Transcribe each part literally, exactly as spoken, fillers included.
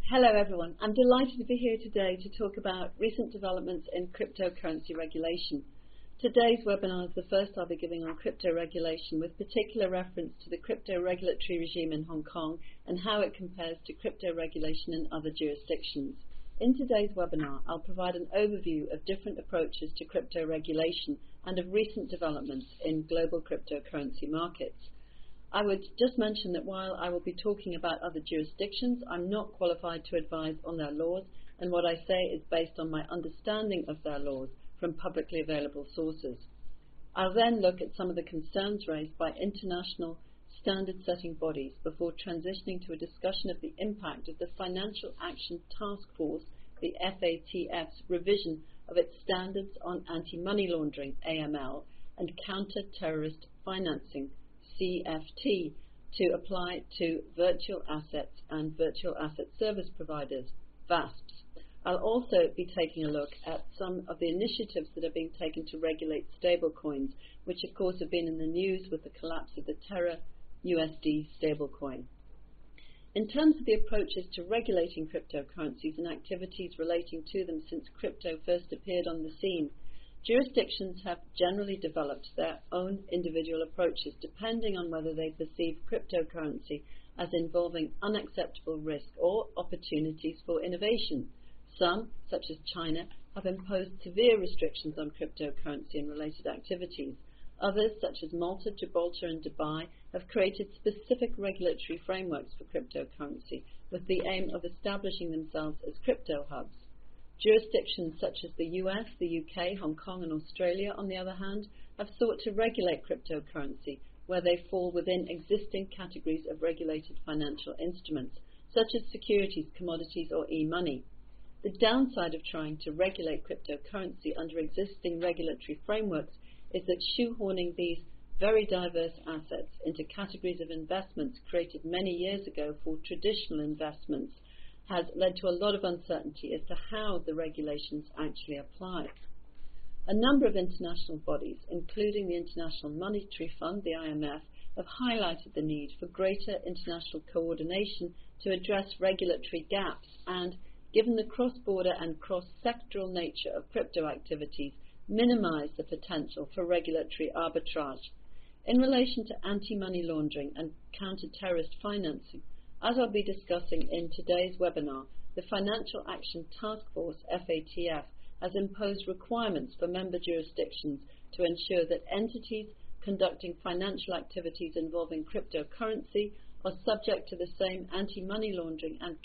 Hello everyone, I'm delighted to be here today to talk about recent developments in cryptocurrency regulation. Today's webinar is the first I'll be giving on crypto regulation, with particular reference to the crypto regulatory regime in Hong Kong and how it compares to crypto regulation in other jurisdictions. In today's webinar, I'll provide an overview of different approaches to crypto regulation and of recent developments in global cryptocurrency markets. I would just mention that while I will be talking about other jurisdictions, I'm not qualified to advise on their laws, and what I say is based on my understanding of their laws from publicly available sources. I'll then look at some of the concerns raised by international standard-setting bodies before transitioning to a discussion of the impact of the Financial Action Task Force, the F A T F's revision of its standards on anti-money laundering, A M L, and counter-terrorist financing, C F T, to apply to virtual assets and virtual asset service providers, V A S Ps. I'll also be taking a look at some of the initiatives that are being taken to regulate stablecoins, which of course have been in the news with the collapse of the Terra U S D stablecoin. In terms of the approaches to regulating cryptocurrencies and activities relating to them since crypto first appeared on the scene, jurisdictions have generally developed their own individual approaches depending on whether they perceive cryptocurrency as involving unacceptable risk or opportunities for innovation. Some, such as China, have imposed severe restrictions on cryptocurrency and related activities. Others, such as Malta, Gibraltar and Dubai, have created specific regulatory frameworks for cryptocurrency with the aim of establishing themselves as crypto hubs. Jurisdictions such as the U S, the U K, Hong Kong and Australia, on the other hand, have sought to regulate cryptocurrency where they fall within existing categories of regulated financial instruments, such as securities, commodities or e-money. The downside of trying to regulate cryptocurrency under existing regulatory frameworks is that shoehorning these very diverse assets into categories of investments created many years ago for traditional investments has led to a lot of uncertainty as to how the regulations actually apply. A number of international bodies, including the International Monetary Fund, the I M F, have highlighted the need for greater international coordination to address regulatory gaps and, given the cross-border and cross-sectoral nature of crypto activities, minimize the potential for regulatory arbitrage. In relation to anti-money laundering and counter-terrorist financing, as I'll be discussing in today's webinar, the Financial Action Task Force, F A T F, has imposed requirements for member jurisdictions to ensure that entities conducting financial activities involving cryptocurrency are subject to the same anti-money laundering and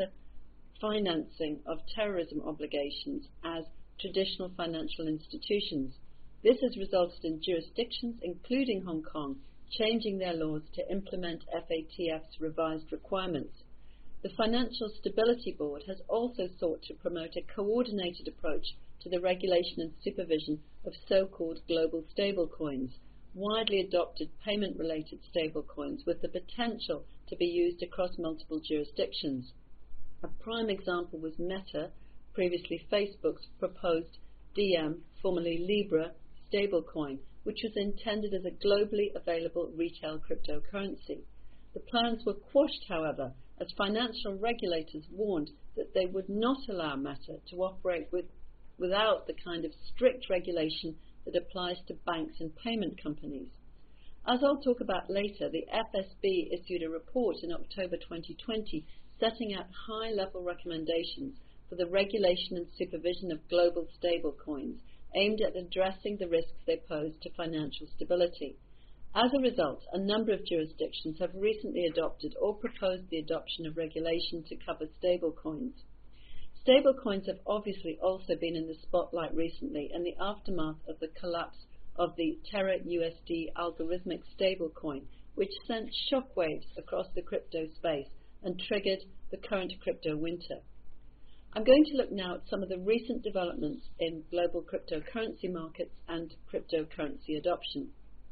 counter-financing of terrorism obligations as traditional financial institutions. This has resulted in jurisdictions, including Hong Kong, changing their laws to implement F A T F's revised requirements. The Financial Stability Board has also sought to promote a coordinated approach to the regulation and supervision of so-called global stablecoins, widely adopted payment-related stablecoins with the potential to be used across multiple jurisdictions. A prime example was Meta, previously Facebook's proposed D M, formerly Libra, stablecoin, which was intended as a globally available retail cryptocurrency. The plans were quashed, however, as financial regulators warned that they would not allow Meta to operate with, without the kind of strict regulation that applies to banks and payment companies. As I'll talk about later, the F S B issued a report in October twenty twenty setting out high-level recommendations for the regulation and supervision of global stablecoins, aimed at addressing the risks they pose to financial stability. As a result, a number of jurisdictions have recently adopted or proposed the adoption of regulation to cover stablecoins. Stablecoins have obviously also been in the spotlight recently in the aftermath of the collapse of the Terra U S D algorithmic stablecoin, which sent shockwaves across the crypto space and triggered the current crypto winter. I'm going to look now at some of the recent developments in global cryptocurrency markets and cryptocurrency adoption.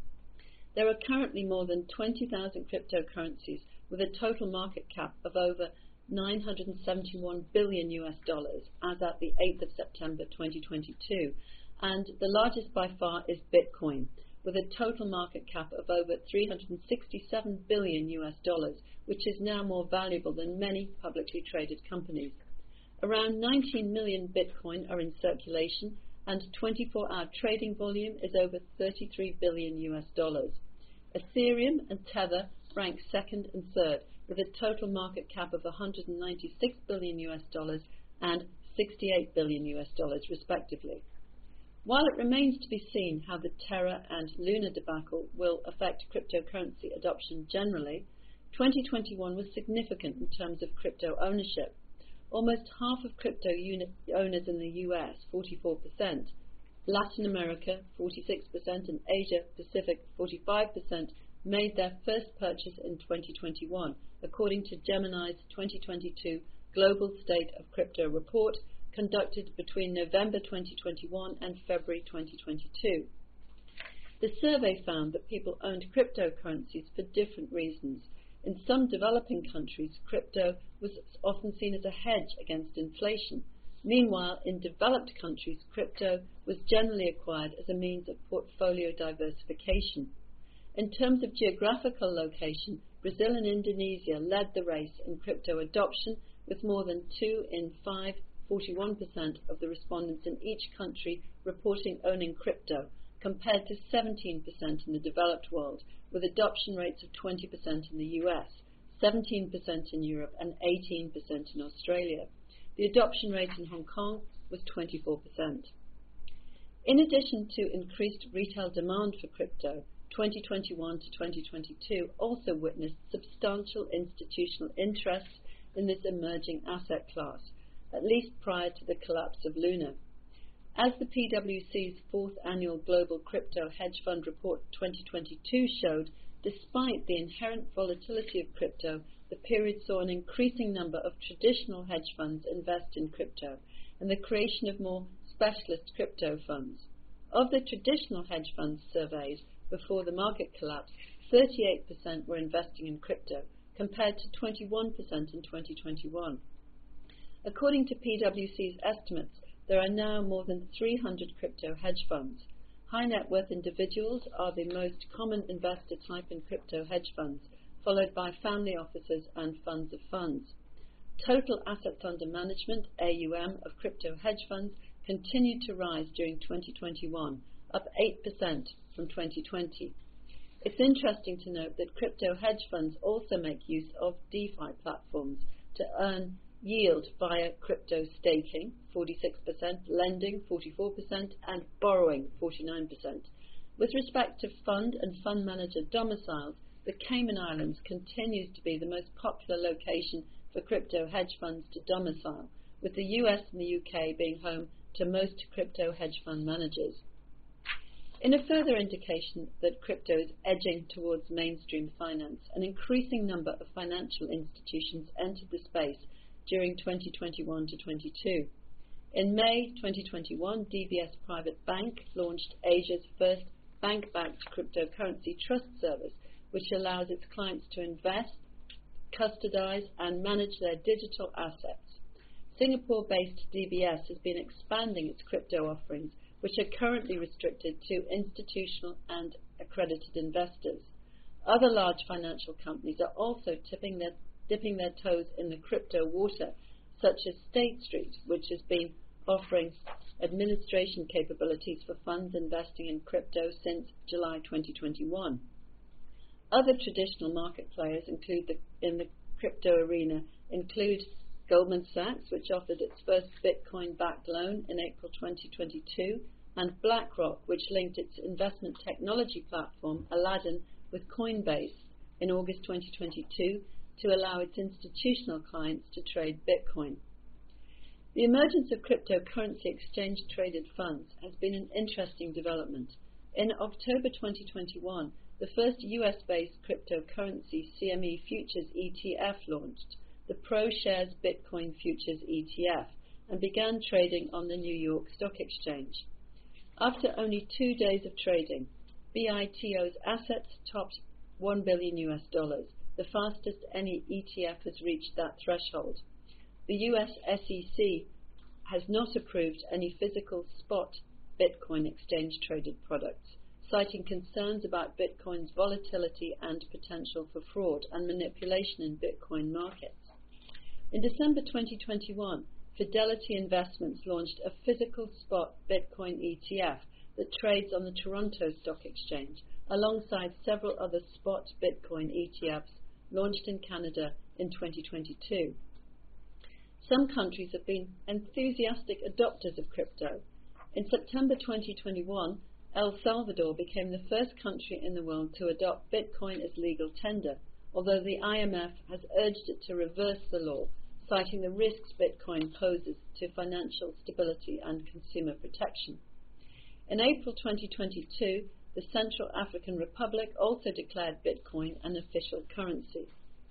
There are currently more than twenty thousand cryptocurrencies with a total market cap of over nine hundred seventy-one billion U S dollars as at the eighth of September twenty twenty-two, and the largest by far is Bitcoin, with a total market cap of over three hundred sixty-seven billion U S dollars, which is now more valuable than many publicly traded companies. Around nineteen million Bitcoin are in circulation, and twenty-four hour trading volume is over thirty-three billion U S dollars. Ethereum and Tether rank second and third, with a total market cap of one hundred ninety-six billion U S dollars and sixty-eight billion U S dollars respectively. While it remains to be seen how the Terra and Luna debacle will affect cryptocurrency adoption generally, twenty twenty-one was significant in terms of crypto ownership. Almost half of crypto unit owners in the U S, forty-four percent, Latin America, forty-six percent, and Asia Pacific, forty-five percent, made their first purchase in twenty twenty-one, according to Gemini's twenty twenty-two Global State of Crypto report, conducted between November twenty twenty-one and February twenty twenty-two. The survey found that people owned cryptocurrencies for different reasons. In some developing countries, crypto was often seen as a hedge against inflation. Meanwhile, in developed countries, crypto was generally acquired as a means of portfolio diversification. In terms of geographical location, Brazil and Indonesia led the race in crypto adoption, with more than two in five, forty-one percent of the respondents in each country reporting owning crypto, compared to seventeen percent in the developed world, with adoption rates of twenty percent in the U S, seventeen percent in Europe, and eighteen percent in Australia. The adoption rate in Hong Kong was twenty-four percent. In addition to increased retail demand for crypto, twenty twenty-one to twenty twenty-two also witnessed substantial institutional interest in this emerging asset class, at least prior to the collapse of Luna. As the P W C's fourth annual Global Crypto Hedge Fund Report twenty twenty-two showed, despite the inherent volatility of crypto, the period saw an increasing number of traditional hedge funds invest in crypto and the creation of more specialist crypto funds. Of the traditional hedge funds surveyed before the market collapse, thirty-eight percent were investing in crypto, compared to twenty-one percent in twenty twenty-one. According to P W C's estimates, there are now more than three hundred crypto hedge funds. High net worth individuals are the most common investor type in crypto hedge funds, followed by family offices and funds of funds. Total assets under management, A U M, of crypto hedge funds continued to rise during twenty twenty-one, up eight percent from twenty twenty. It's interesting to note that crypto hedge funds also make use of DeFi platforms to earn yield via crypto staking, forty-six percent, lending, forty-four percent, and borrowing, forty-nine percent. With respect to fund and fund manager domiciles, the Cayman Islands continues to be the most popular location for crypto hedge funds to domicile, with the U S and the U K being home to most crypto hedge fund managers. In a further indication that crypto is edging towards mainstream finance, an increasing number of financial institutions entered the space during twenty twenty-one to twenty-two. In May twenty twenty-one, D B S Private Bank launched Asia's first bank-backed cryptocurrency trust service, which allows its clients to invest, custodize, and manage their digital assets. Singapore-based D B S has been expanding its crypto offerings, which are currently restricted to institutional and accredited investors. Other large financial companies are also tipping their, dipping their toes in the crypto water, such as State Street, which has been offering administration capabilities for funds investing in crypto since July twenty twenty-one. Other traditional market players include the, in the crypto arena include Goldman Sachs, which offered its first Bitcoin-backed loan in April twenty twenty-two, and BlackRock, which linked its investment technology platform, Aladdin, with Coinbase in August twenty twenty-two to allow its institutional clients to trade Bitcoin. The emergence of cryptocurrency exchange-traded funds has been an interesting development. In October twenty twenty-one, the first U S-based cryptocurrency C M E Futures E T F launched, the ProShares Bitcoin Futures E T F, and began trading on the New York Stock Exchange. After only two days of trading, B I T O's assets topped one billion U S dollars, the fastest any E T F has reached that threshold. The U S S E C has not approved any physical spot Bitcoin exchange-traded products, citing concerns about Bitcoin's volatility and potential for fraud and manipulation in Bitcoin markets. In December twenty twenty-one, Fidelity Investments launched a physical spot Bitcoin E T F that trades on the Toronto Stock Exchange, alongside several other spot Bitcoin E T Fs launched in Canada in twenty twenty-two. Some countries have been enthusiastic adopters of crypto. In September twenty twenty-one, El Salvador became the first country in the world to adopt Bitcoin as legal tender, although the I M F has urged it to reverse the law, citing the risks Bitcoin poses to financial stability and consumer protection. In April twenty twenty-two, the Central African Republic also declared Bitcoin an official currency.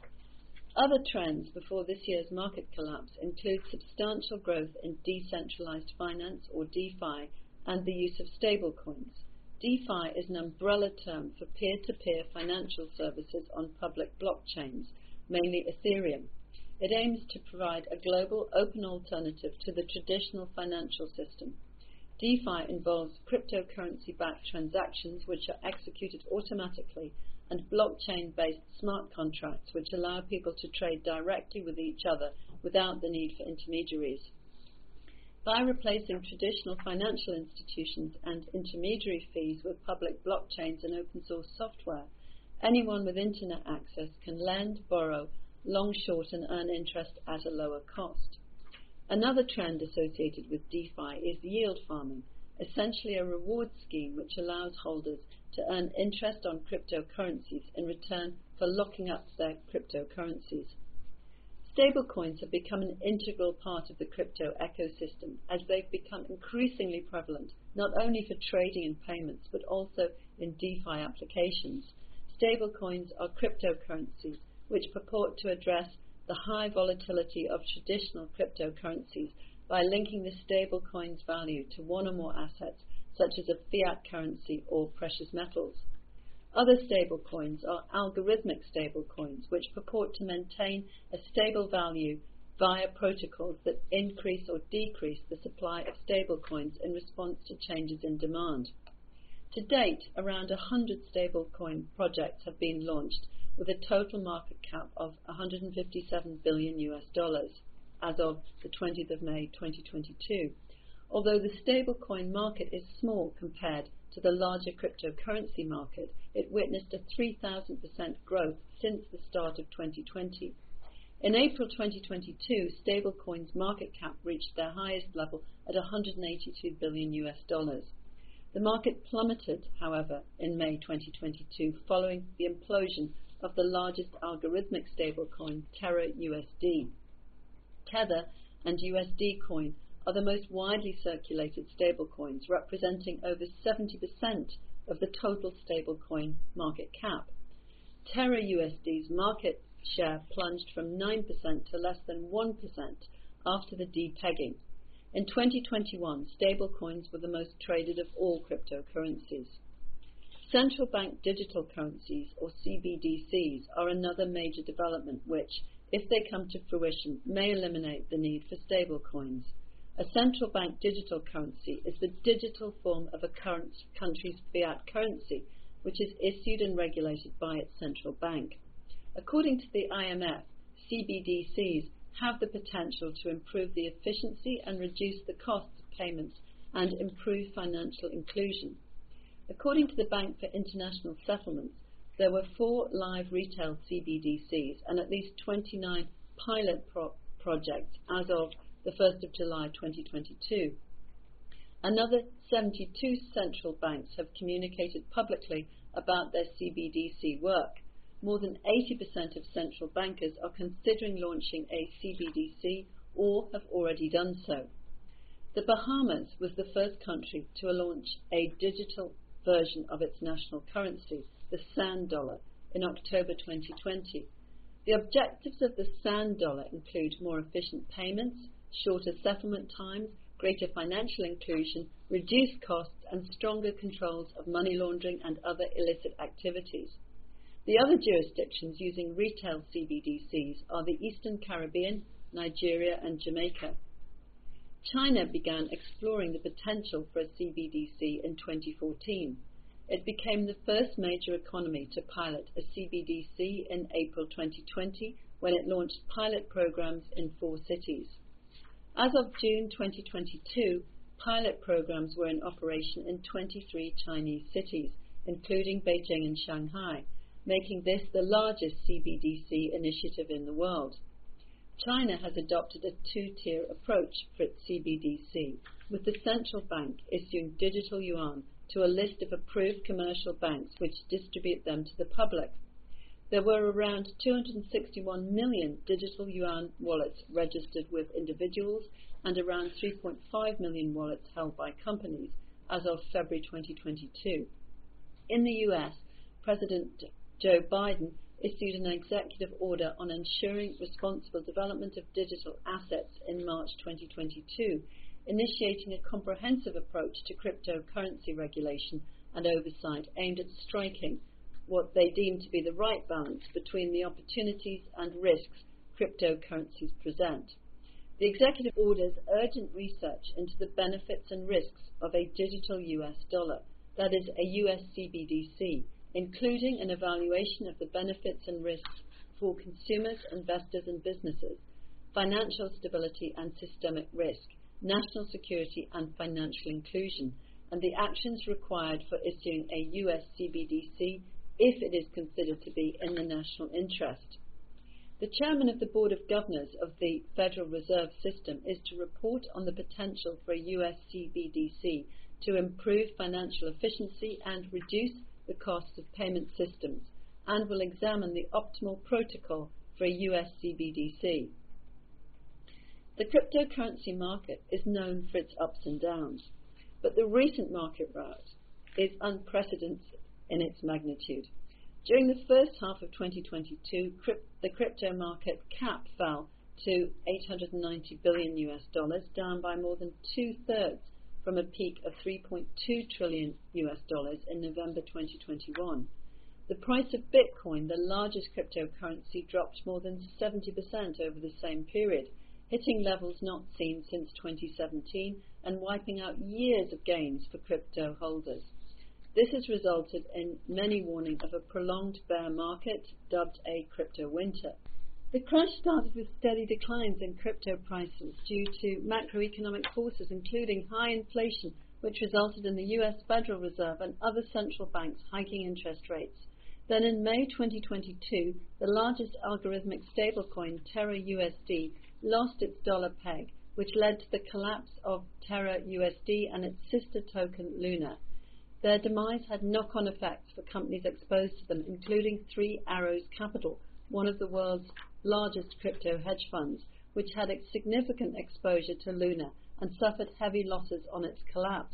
Other trends before this year's market collapse include substantial growth in decentralized finance, or DeFi, and the use of stablecoins. DeFi is an umbrella term for peer-to-peer financial services on public blockchains, mainly Ethereum. It aims to provide a global, open alternative to the traditional financial system. DeFi involves cryptocurrency-backed transactions which are executed automatically, and blockchain-based smart contracts which allow people to trade directly with each other without the need for intermediaries. By replacing traditional financial institutions and intermediary fees with public blockchains and open-source software, anyone with internet access can lend, borrow, long, short, and earn interest at a lower cost. Another trend associated with DeFi is yield farming, essentially a reward scheme which allows holders to earn interest on cryptocurrencies in return for locking up their cryptocurrencies. Stablecoins have become an integral part of the crypto ecosystem as they've become increasingly prevalent, not only for trading and payments, but also in DeFi applications. Stablecoins are cryptocurrencies which purport to address the high volatility of traditional cryptocurrencies by linking the stablecoin's value to one or more assets, such as a fiat currency or precious metals. Other stablecoins are algorithmic stablecoins, which purport to maintain a stable value via protocols that increase or decrease the supply of stablecoins in response to changes in demand. To date, around one hundred stablecoin projects have been launched, with a total market cap of one hundred fifty-seven billion U S dollars as of the twentieth of May twenty twenty-two. Although the stablecoin market is small compared to the larger cryptocurrency market, it witnessed a three thousand percent growth since the start of twenty twenty. In April twenty twenty-two, stablecoins market cap reached their highest level at one hundred eighty-two billion U S dollars. The market plummeted, however, in May twenty twenty-two following the implosion of the largest algorithmic stablecoin, Terra U S D. Tether and U S D Coin are the most widely circulated stablecoins, representing over seventy percent of the total stablecoin market cap. Terra U S D's market share plunged from nine percent to less than one percent after the depegging. In twenty twenty-one, stablecoins were the most traded of all cryptocurrencies. Central bank digital currencies, or C B D Cs, are another major development which, if they come to fruition, may eliminate the need for stablecoins. A central bank digital currency is the digital form of a current country's fiat currency, which is issued and regulated by its central bank. According to the I M F, C B D Cs have the potential to improve the efficiency and reduce the costs of payments and improve financial inclusion. According to the Bank for International Settlements, there were four live retail C B D Cs and at least twenty-nine pilot pro projects as of the first of July twenty twenty-two. Another seventy-two central banks have communicated publicly about their C B D C work. More than eighty percent of central bankers are considering launching a C B D C or have already done so. The Bahamas was the first country to launch a digital version of its national currency, the Sand Dollar, in October twenty twenty. The objectives of the Sand Dollar include more efficient payments, shorter settlement times, greater financial inclusion, reduced costs, and stronger controls of money laundering and other illicit activities. The other jurisdictions using retail C B D Cs are the Eastern Caribbean, Nigeria, and Jamaica. China began exploring the potential for a C B D C in twenty fourteen. It became the first major economy to pilot a C B D C in April twenty twenty when it launched pilot programs in four cities. As of June twenty twenty-two, pilot programs were in operation in twenty-three Chinese cities, including Beijing and Shanghai, making this the largest C B D C initiative in the world. China has adopted a two-tier approach for its C B D C, with the central bank issuing digital yuan to a list of approved commercial banks which distribute them to the public. There were around two hundred sixty-one million digital yuan wallets registered with individuals and around three point five million wallets held by companies as of February twenty twenty-two. In the U S, President Joe Biden issued an executive order on ensuring responsible development of digital assets in March twenty twenty-two, initiating a comprehensive approach to cryptocurrency regulation and oversight aimed at striking what they deem to be the right balance between the opportunities and risks cryptocurrencies present. The executive order's urgent research into the benefits and risks of a digital U S dollar, that is, a U S C B D C, including an evaluation of the benefits and risks for consumers, investors and businesses, financial stability and systemic risk, national security and financial inclusion, and the actions required for issuing a U S C B D C if it is considered to be in the national interest. The chairman of the Board of Governors of the Federal Reserve System is to report on the potential for a U S C B D C to improve financial efficiency and reduce the cost of payment systems, and will examine the optimal protocol for a U S C B D C. The cryptocurrency market is known for its ups and downs, but the recent market rout is unprecedented in its magnitude. During the first half of twenty twenty-two, crypt, the crypto market cap fell to eight hundred ninety billion U S dollars, down by more than two-thirds from a peak of three point two trillion U S dollars in November twenty twenty-one. The price of Bitcoin, the largest cryptocurrency, dropped more than seventy percent over the same period, hitting levels not seen since twenty seventeen and wiping out years of gains for crypto holders. This has resulted in many warning of a prolonged bear market, dubbed a crypto winter. The crash started with steady declines in crypto prices due to macroeconomic forces, including high inflation, which resulted in the U S Federal Reserve and other central banks hiking interest rates. Then in May twenty twenty-two, the largest algorithmic stablecoin, Terra U S D, lost its dollar peg, which led to the collapse of Terra U S D and its sister token, Luna. Their demise had knock-on effects for companies exposed to them, including Three Arrows Capital, one of the world's largest crypto hedge funds, which had a significant exposure to Luna and suffered heavy losses on its collapse.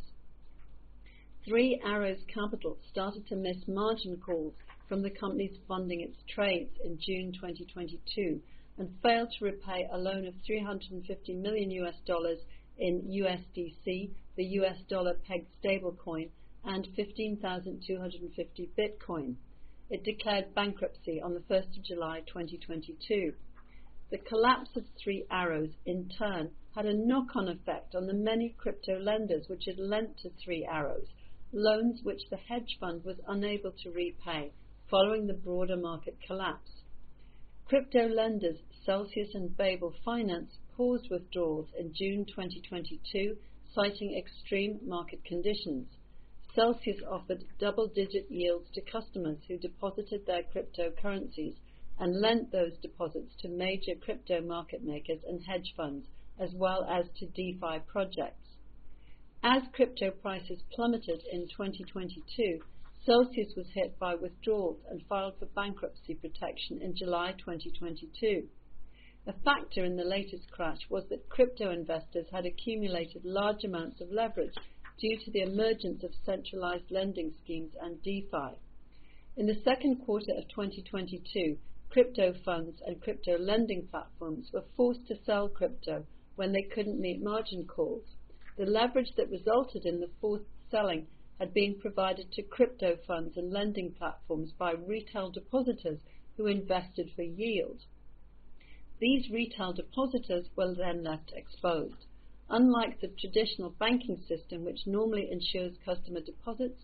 Three Arrows Capital started to miss margin calls from the companies funding its trades in June twenty twenty-two and failed to repay a loan of three hundred fifty million U S dollars in U S D C, the U S dollar pegged stablecoin, and fifteen thousand two hundred fifty Bitcoin. It declared bankruptcy on the first of July twenty twenty-two. The collapse of Three Arrows, in turn, had a knock-on effect on the many crypto lenders which had lent to Three Arrows, loans which the hedge fund was unable to repay following the broader market collapse. Crypto lenders Celsius and Babel Finance paused withdrawals in June twenty twenty-two, citing extreme market conditions. Celsius offered double-digit yields to customers who deposited their cryptocurrencies and lent those deposits to major crypto market makers and hedge funds, as well as to DeFi projects. As crypto prices plummeted in twenty twenty-two, Celsius was hit by withdrawals and filed for bankruptcy protection in July twenty twenty-two. A factor in the latest crash was that crypto investors had accumulated large amounts of leverage due to the emergence of centralized lending schemes and DeFi. In the second quarter of twenty twenty-two, crypto funds and crypto lending platforms were forced to sell crypto when they couldn't meet margin calls. The leverage that resulted in the forced selling had been provided to crypto funds and lending platforms by retail depositors who invested for yield. These retail depositors were then left exposed. Unlike the traditional banking system, which normally ensures customer deposits,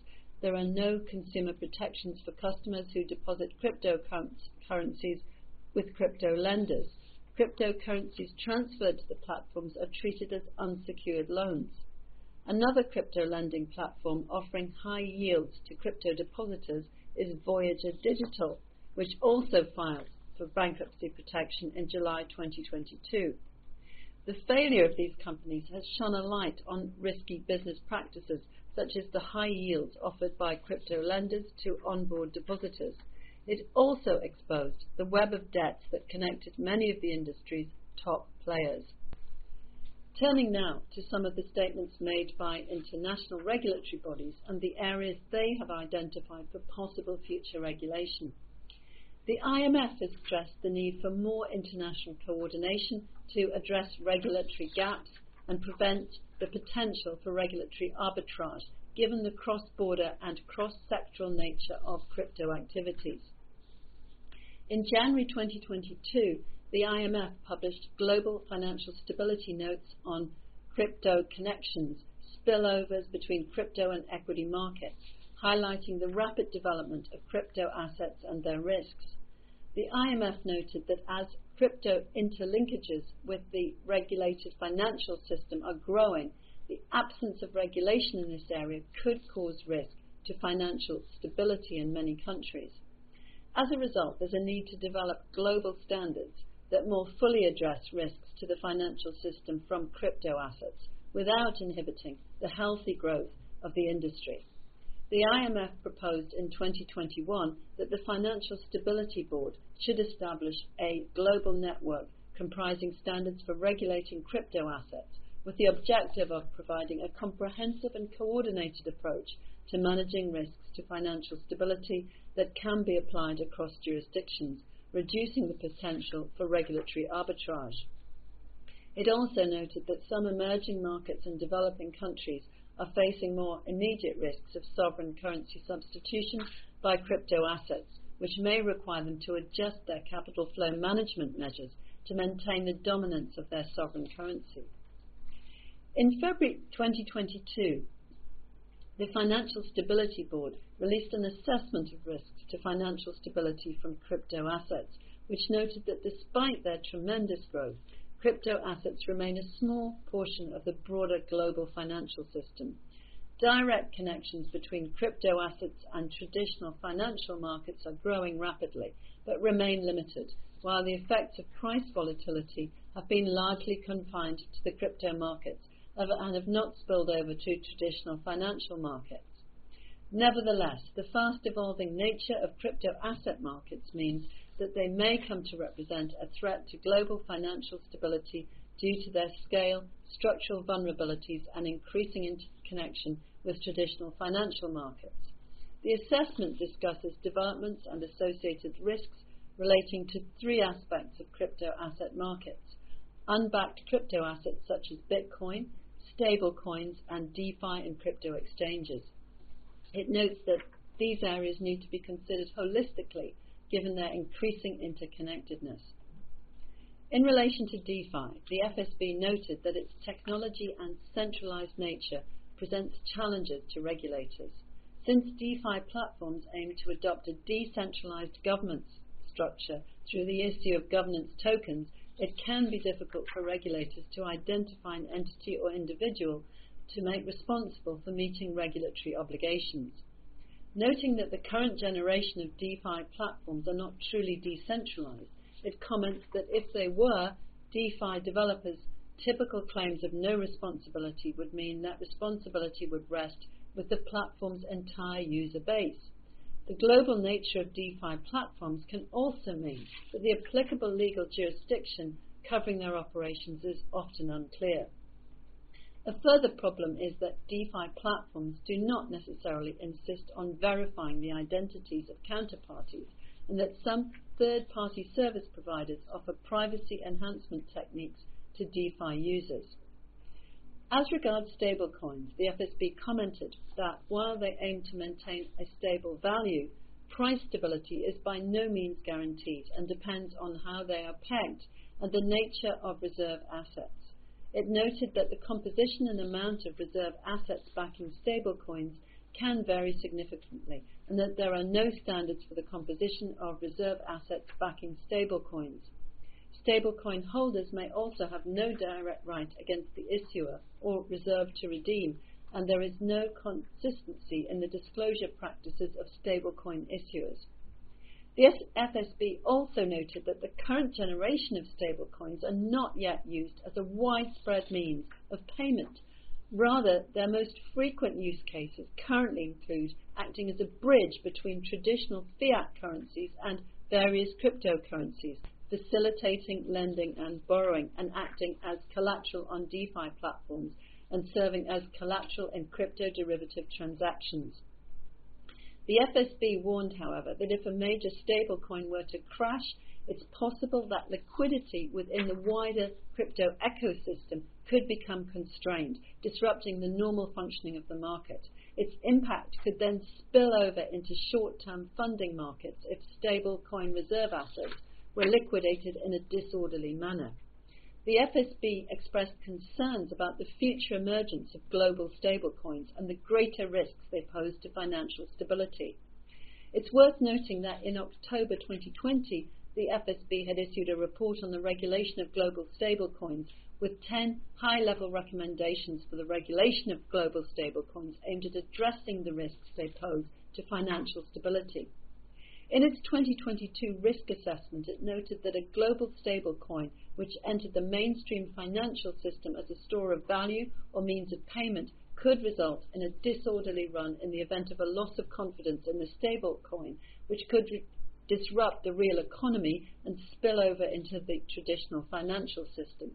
there are no consumer protections for customers who deposit cryptocurrencies with crypto lenders. Cryptocurrencies transferred to the platforms are treated as unsecured loans. Another crypto lending platform offering high yields to crypto depositors is Voyager Digital, which also filed for bankruptcy protection in July twenty twenty-two. The failure of these companies has shone a light on risky business practices, such as the high yields offered by crypto lenders to onboard depositors. It also exposed the web of debts that connected many of the industry's top players. Turning now to some of the statements made by international regulatory bodies and the areas they have identified for possible future regulation. The I M F has stressed the need for more international coordination to address regulatory gaps and prevent the potential for regulatory arbitrage, given the cross-border and cross-sectoral nature of crypto activities. In January twenty twenty-two, the I M F published Global Financial Stability Notes on Crypto Connections, Spillovers Between Crypto and Equity Markets, highlighting the rapid development of crypto assets and their risks. The I M F noted that as crypto interlinkages with the regulated financial system are growing, the absence of regulation in this area could cause risk to financial stability in many countries. As a result, there's a need to develop global standards that more fully address risks to the financial system from crypto assets without inhibiting the healthy growth of the industry. The I M F proposed in twenty twenty-one that the Financial Stability Board should establish a global network comprising standards for regulating crypto assets, with the objective of providing a comprehensive and coordinated approach to managing risks to financial stability that can be applied across jurisdictions, reducing the potential for regulatory arbitrage. It also noted that some emerging markets and developing countries are facing more immediate risks of sovereign currency substitution by crypto assets, which may require them to adjust their capital flow management measures to maintain the dominance of their sovereign currency. In February twenty twenty-two, the Financial Stability Board released an assessment of risks to financial stability from crypto assets, which noted that despite their tremendous growth, crypto assets remain a small portion of the broader global financial system. Direct connections between crypto assets and traditional financial markets are growing rapidly, but remain limited, while the effects of price volatility have been largely confined to the crypto markets and have not spilled over to traditional financial markets. Nevertheless, the fast-evolving nature of crypto asset markets means that they may come to represent a threat to global financial stability due to their scale, structural vulnerabilities, and increasing interconnection with traditional financial markets. The assessment discusses developments and associated risks relating to three aspects of crypto asset markets: unbacked crypto assets such as Bitcoin, stable coins, and DeFi and crypto exchanges. It notes that these areas need to be considered holistically given their increasing interconnectedness. In relation to DeFi, the F S B noted that its technology and centralized nature presents challenges to regulators. Since DeFi platforms aim to adopt a decentralized governance structure through the issue of governance tokens, it can be difficult for regulators to identify an entity or individual to make responsible for meeting regulatory obligations. Noting that the current generation of DeFi platforms are not truly decentralized, it comments that if they were, DeFi developers' typical claims of no responsibility would mean that responsibility would rest with the platform's entire user base. The global nature of DeFi platforms can also mean that the applicable legal jurisdiction covering their operations is often unclear. A further problem is that DeFi platforms do not necessarily insist on verifying the identities of counterparties, and that some third-party service providers offer privacy enhancement techniques to DeFi users. As regards stablecoins, the F S B commented that while they aim to maintain a stable value, price stability is by no means guaranteed and depends on how they are pegged and the nature of reserve assets. It noted that the composition and amount of reserve assets backing stablecoins can vary significantly, and that there are no standards for the composition of reserve assets backing stablecoins. Stablecoin holders may also have no direct right against the issuer or reserve to redeem, and there is no consistency in the disclosure practices of stablecoin issuers. The F S B also noted that the current generation of stablecoins are not yet used as a widespread means of payment. Rather, their most frequent use cases currently include acting as a bridge between traditional fiat currencies and various cryptocurrencies, facilitating lending and borrowing, and acting as collateral on DeFi platforms, and serving as collateral in crypto derivative transactions. The F S B warned, however, that if a major stablecoin were to crash, it's possible that liquidity within the wider crypto ecosystem could become constrained, disrupting the normal functioning of the market. Its impact could then spill over into short-term funding markets if stablecoin reserve assets were liquidated in a disorderly manner. The F S B expressed concerns about the future emergence of global stablecoins and the greater risks they pose to financial stability. It's worth noting that in October twenty twenty, the F S B had issued a report on the regulation of global stablecoins with ten high-level recommendations for the regulation of global stablecoins aimed at addressing the risks they pose to financial stability. In its twenty twenty-two risk assessment, it noted that a global stablecoin which entered the mainstream financial system as a store of value or means of payment could result in a disorderly run in the event of a loss of confidence in the stablecoin, which could re- disrupt the real economy and spill over into the traditional financial system.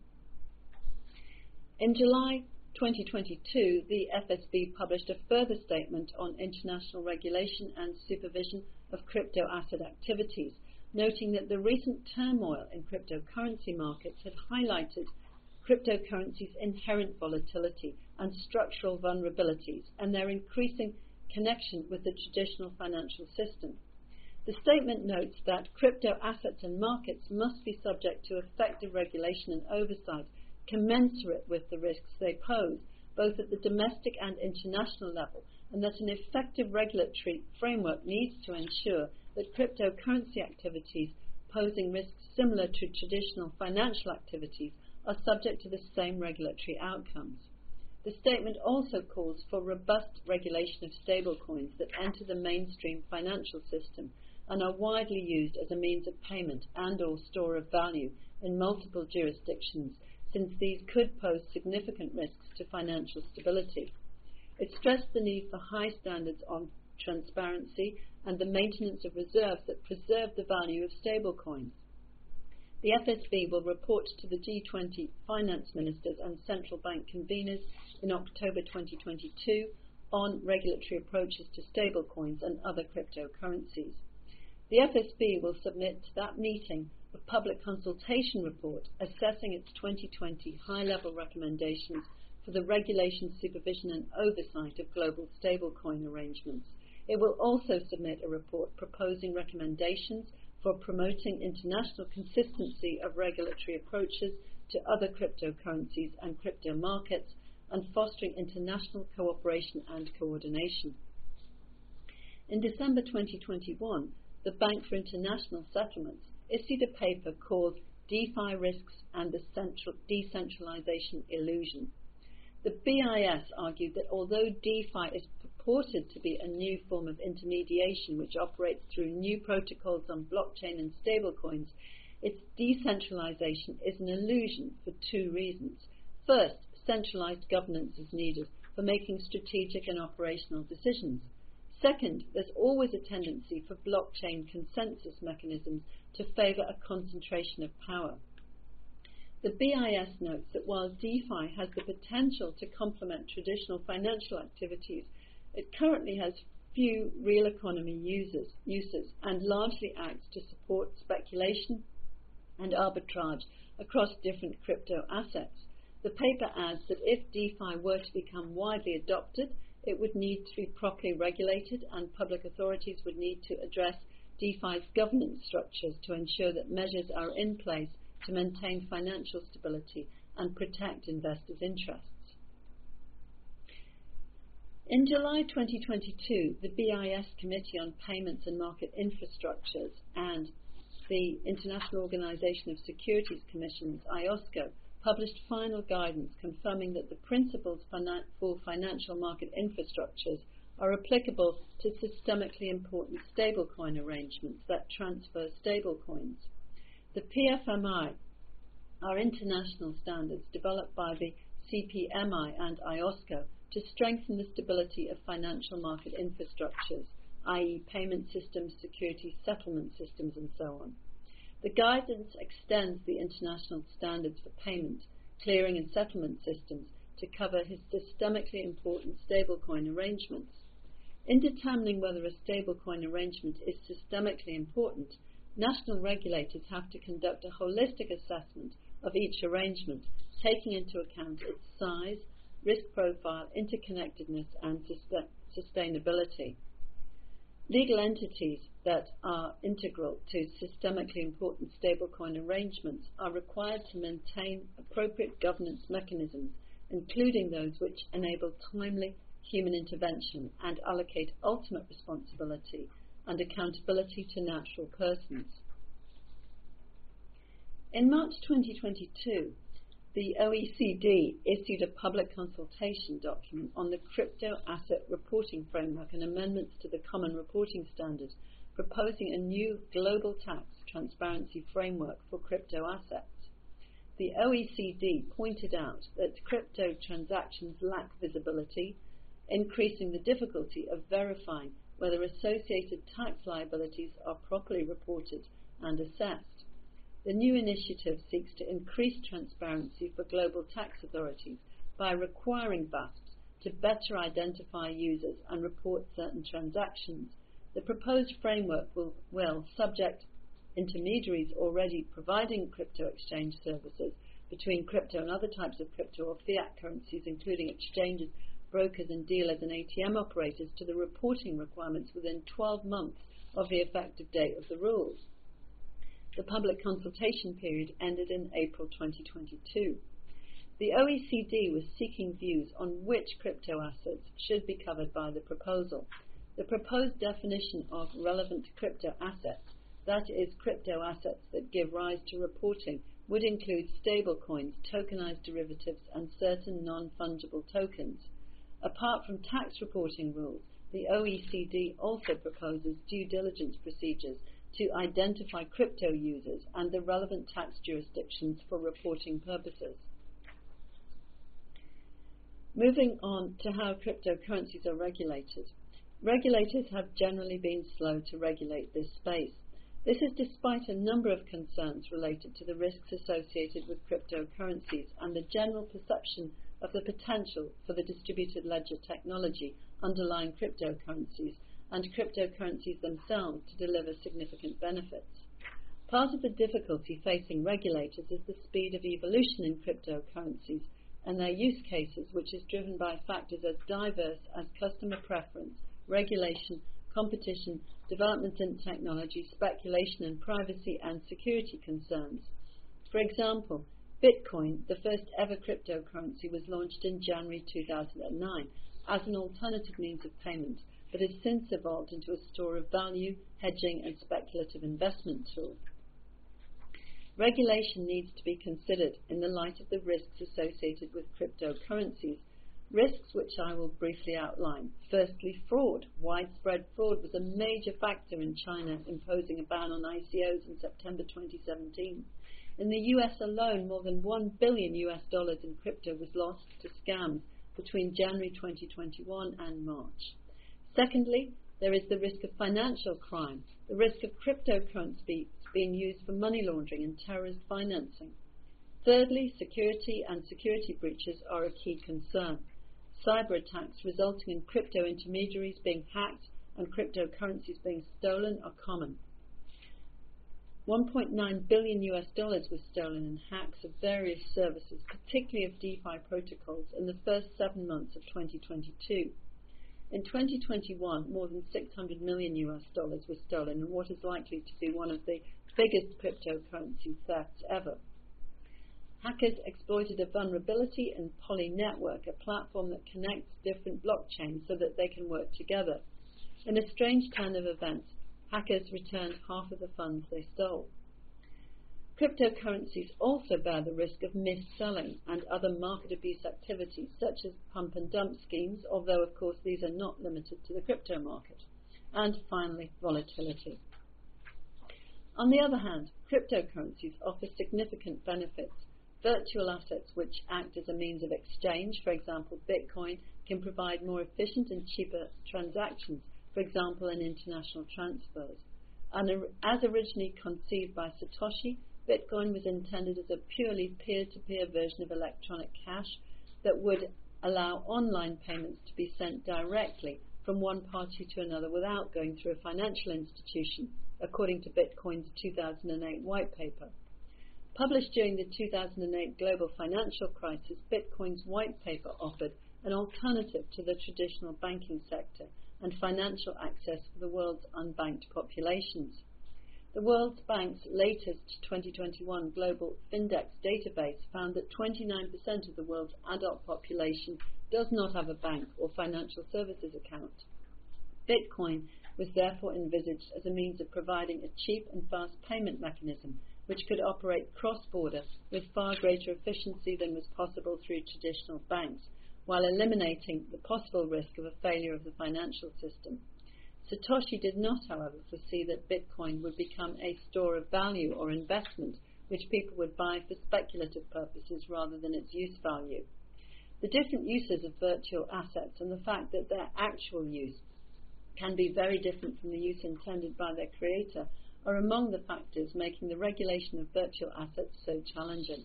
In July twenty twenty-two, the F S B published a further statement on international regulation and supervision of crypto asset activities, noting that the recent turmoil in cryptocurrency markets had highlighted cryptocurrencies' inherent volatility and structural vulnerabilities and their increasing connection with the traditional financial system. The statement notes that crypto assets and markets must be subject to effective regulation and oversight commensurate with the risks they pose, both at the domestic and international level, and that an effective regulatory framework needs to ensure that cryptocurrency activities posing risks similar to traditional financial activities are subject to the same regulatory outcomes. The statement also calls for robust regulation of stablecoins that enter the mainstream financial system and are widely used as a means of payment and or store of value in multiple jurisdictions, since these could pose significant risks to financial stability. It stressed the need for high standards on transparency and the maintenance of reserves that preserve the value of stablecoins. The F S B will report to the G twenty finance ministers and central bank conveners in October twenty twenty-two on regulatory approaches to stablecoins and other cryptocurrencies. The F S B will submit to that meeting a public consultation report assessing its twenty twenty high-level recommendations for the regulation, supervision and oversight of global stablecoin arrangements. It will also submit a report proposing recommendations for promoting international consistency of regulatory approaches to other cryptocurrencies and crypto markets and fostering international cooperation and coordination. In December twenty twenty-one, the Bank for International Settlements issued a paper called DeFi Risks and the Central Decentralization Illusion. The B I S argued that although DeFi is purported to be a new form of intermediation which operates through new protocols on blockchain and stablecoins, its decentralization is an illusion for two reasons. First, centralized governance is needed for making strategic and operational decisions. Second, there's always a tendency for blockchain consensus mechanisms to favor a concentration of power. The B I S notes that while DeFi has the potential to complement traditional financial activities, it currently has few real economy users, uses and largely acts to support speculation and arbitrage across different crypto assets. The paper adds that if DeFi were to become widely adopted, it would need to be properly regulated and public authorities would need to address DeFi's governance structures to ensure that measures are in place to maintain financial stability and protect investors' interests. In July twenty twenty-two, the B I S Committee on Payments and Market Infrastructures and the International Organization of Securities Commissions, I O S C O, published final guidance confirming that the principles for financial market infrastructures are applicable to systemically important stablecoin arrangements that transfer stablecoins. The P F M I are international standards developed by the C P M I and I O S C O to strengthen the stability of financial market infrastructures, that is payment systems, security settlement systems, and so on. The guidance extends the international standards for payment, clearing and settlement systems to cover his systemically important stablecoin arrangements. In determining whether a stablecoin arrangement is systemically important, national regulators have to conduct a holistic assessment of each arrangement, taking into account its size, risk profile, interconnectedness, and sustainability. Legal entities that are integral to systemically important stablecoin arrangements are required to maintain appropriate governance mechanisms, including those which enable timely human intervention and allocate ultimate responsibility and accountability to natural persons. In March twenty twenty-two, the O E C D issued a public consultation document on the Crypto Asset Reporting Framework and amendments to the Common Reporting Standard, proposing a new global tax transparency framework for crypto assets. The O E C D pointed out that crypto transactions lack visibility, increasing the difficulty of verifying whether associated tax liabilities are properly reported and assessed. The new initiative seeks to increase transparency for global tax authorities by requiring B A S Ps to better identify users and report certain transactions. The proposed framework will, will subject intermediaries already providing crypto exchange services between crypto and other types of crypto or fiat currencies, including exchanges, brokers and dealers and A T M operators, to the reporting requirements within twelve months of the effective date of the rules. The public consultation period ended in April twenty twenty-two. The O E C D was seeking views on which crypto assets should be covered by the proposal. The proposed definition of relevant crypto assets, that is, crypto assets that give rise to reporting, would include stablecoins, tokenized derivatives, and certain non-fungible tokens. Apart from tax reporting rules, the O E C D also proposes due diligence procedures to identify crypto users and the relevant tax jurisdictions for reporting purposes. Moving on to how cryptocurrencies are regulated. Regulators have generally been slow to regulate this space. This is despite a number of concerns related to the risks associated with cryptocurrencies and the general perception of the potential for the distributed ledger technology underlying cryptocurrencies and cryptocurrencies themselves to deliver significant benefits. Part of the difficulty facing regulators is the speed of evolution in cryptocurrencies and their use cases, which is driven by factors as diverse as customer preference, regulation, competition, development in technology, speculation and privacy, and security concerns. For example, Bitcoin, the first ever cryptocurrency, was launched in January two thousand nine as an alternative means of payment, but has since evolved into a store of value, hedging and speculative investment tool. Regulation needs to be considered in the light of the risks associated with cryptocurrencies, risks which I will briefly outline. Firstly, fraud. Widespread fraud was a major factor in China imposing a ban on I C Os in September twenty seventeen. In the U S alone, more than one billion U S dollars in crypto was lost to scams between January twenty twenty-one and March. Secondly, there is the risk of financial crime, the risk of cryptocurrency being used for money laundering and terrorist financing. Thirdly, security and security breaches are a key concern. Cyber attacks resulting in crypto intermediaries being hacked and cryptocurrencies being stolen are common. one point nine billion U S dollars was stolen in hacks of various services, particularly of DeFi protocols, in the first seven months of twenty twenty-two. In twenty twenty-one, more than six hundred million U S dollars was stolen in what is likely to be one of the biggest cryptocurrency thefts ever. Hackers exploited a vulnerability in Poly Network, a platform that connects different blockchains so that they can work together. In a strange turn of events, hackers returned half of the funds they stole. Cryptocurrencies also bear the risk of mis-selling and other market abuse activities such as pump and dump schemes, although of course these are not limited to the crypto market. And finally, volatility. On the other hand, cryptocurrencies offer significant benefits. Virtual assets which act as a means of exchange, for example Bitcoin, can provide more efficient and cheaper transactions, for example in international transfers. And as originally conceived by Satoshi, Bitcoin was intended as a purely peer-to-peer version of electronic cash that would allow online payments to be sent directly from one party to another without going through a financial institution, according to Bitcoin's two thousand eight white paper. Published during the two thousand eight global financial crisis, Bitcoin's white paper offered an alternative to the traditional banking sector and financial access for the world's unbanked populations. The World Bank's latest twenty twenty-one Global Findex database found that twenty-nine percent of the world's adult population does not have a bank or financial services account. Bitcoin was therefore envisaged as a means of providing a cheap and fast payment mechanism which could operate cross-border with far greater efficiency than was possible through traditional banks, while eliminating the possible risk of a failure of the financial system. Satoshi did not, however, foresee that Bitcoin would become a store of value or investment which people would buy for speculative purposes rather than its use value. The different uses of virtual assets and the fact that their actual use can be very different from the use intended by their creator are among the factors making the regulation of virtual assets so challenging.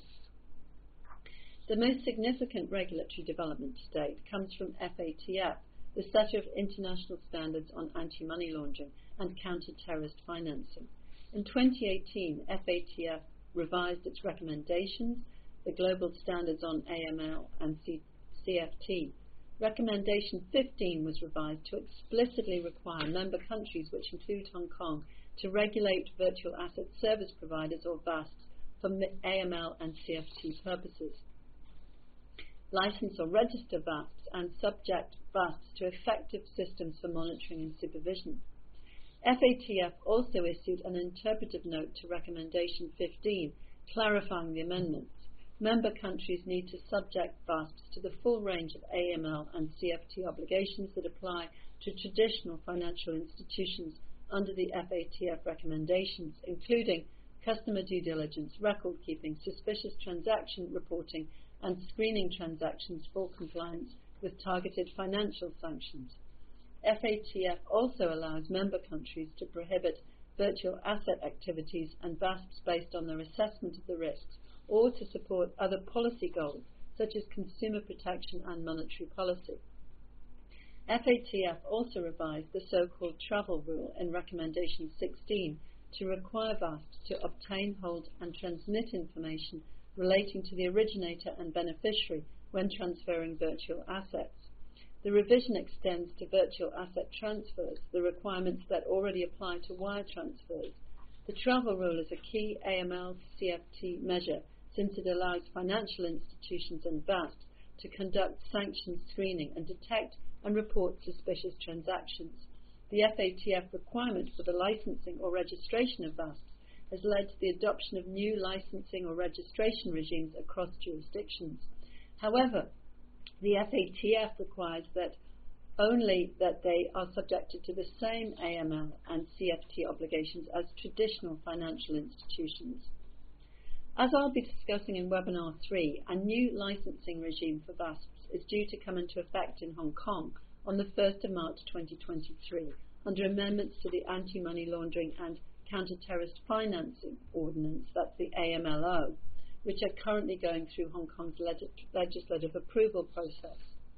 The most significant regulatory development to date comes from F A T F, the setter of international standards on anti-money laundering and counter-terrorist financing. In twenty eighteen, F A T F revised its recommendations, the global standards on A M L and C F T. Recommendation fifteen was revised to explicitly require member countries, which include Hong Kong, to regulate virtual asset service providers or V A S Ps for A M L and C F T purposes. License or register V A S Ps and subject V A S Ps to effective systems for monitoring and supervision. F A T F also issued an interpretive note to Recommendation fifteen, clarifying the amendments. Member countries need to subject V A S Ps to the full range of A M L and C F T obligations that apply to traditional financial institutions under the F A T F recommendations, including customer due diligence, record keeping, suspicious transaction reporting, and screening transactions for compliance with targeted financial sanctions. F A T F also allows member countries to prohibit virtual asset activities and V A S Ps based on their assessment of the risks, or to support other policy goals, such as consumer protection and monetary policy. F A T F also revised the so-called travel rule in Recommendation sixteen to require V A S Ps to obtain, hold, and transmit information relating to the originator and beneficiary when transferring virtual assets. The revision extends to virtual asset transfers the requirements that already apply to wire transfers. The travel rule is a key A M L C F T measure since it allows financial institutions and V A S Ps to conduct sanction screening and detect and report suspicious transactions. The F A T F requirement for the licensing or registration of V A S Ps has led to the adoption of new licensing or registration regimes across jurisdictions. However, the F A T F requires that only that they are subjected to the same A M L and C F T obligations as traditional financial institutions. As I'll be discussing in Webinar three, a new licensing regime for V A S Ps is due to come into effect in Hong Kong on the first of March twenty twenty-three under amendments to the Anti-Money Laundering and Counter-Terrorist Financing Ordinance, that's the A M L O, which are currently going through Hong Kong's leg legislative approval process.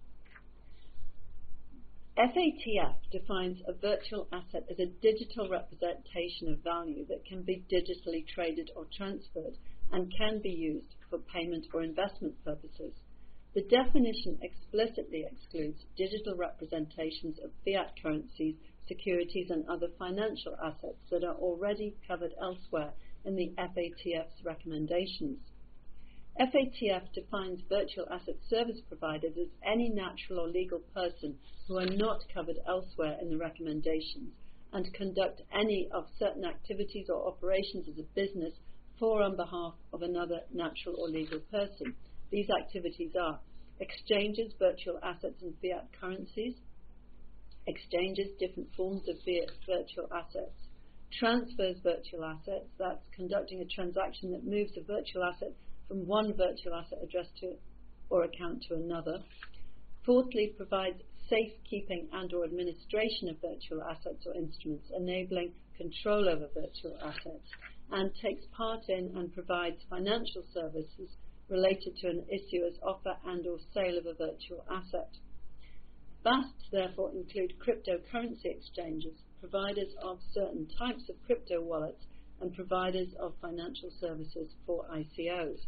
F A T F defines a virtual asset as a digital representation of value that can be digitally traded or transferred and can be used for payment or investment purposes. The definition explicitly excludes digital representations of fiat currencies, securities, and other financial assets that are already covered elsewhere in the F A T F's recommendations. F A T F defines virtual asset service providers as any natural or legal person who are not covered elsewhere in the recommendations and conduct any of certain activities or operations as a business for on behalf of another natural or legal person. These activities are exchanges, virtual assets and fiat currencies, exchanges, different forms of fiat virtual assets, transfers virtual assets, that's conducting a transaction that moves a virtual asset from one virtual asset address to or account to another. Fourthly, provides safekeeping and or administration of virtual assets or instruments, enabling control over virtual assets, and takes part in and provides financial services related to an issuer's offer and or sale of a virtual asset. V A S Ps therefore include cryptocurrency exchanges, providers of certain types of crypto wallets, and providers of financial services for I C Os.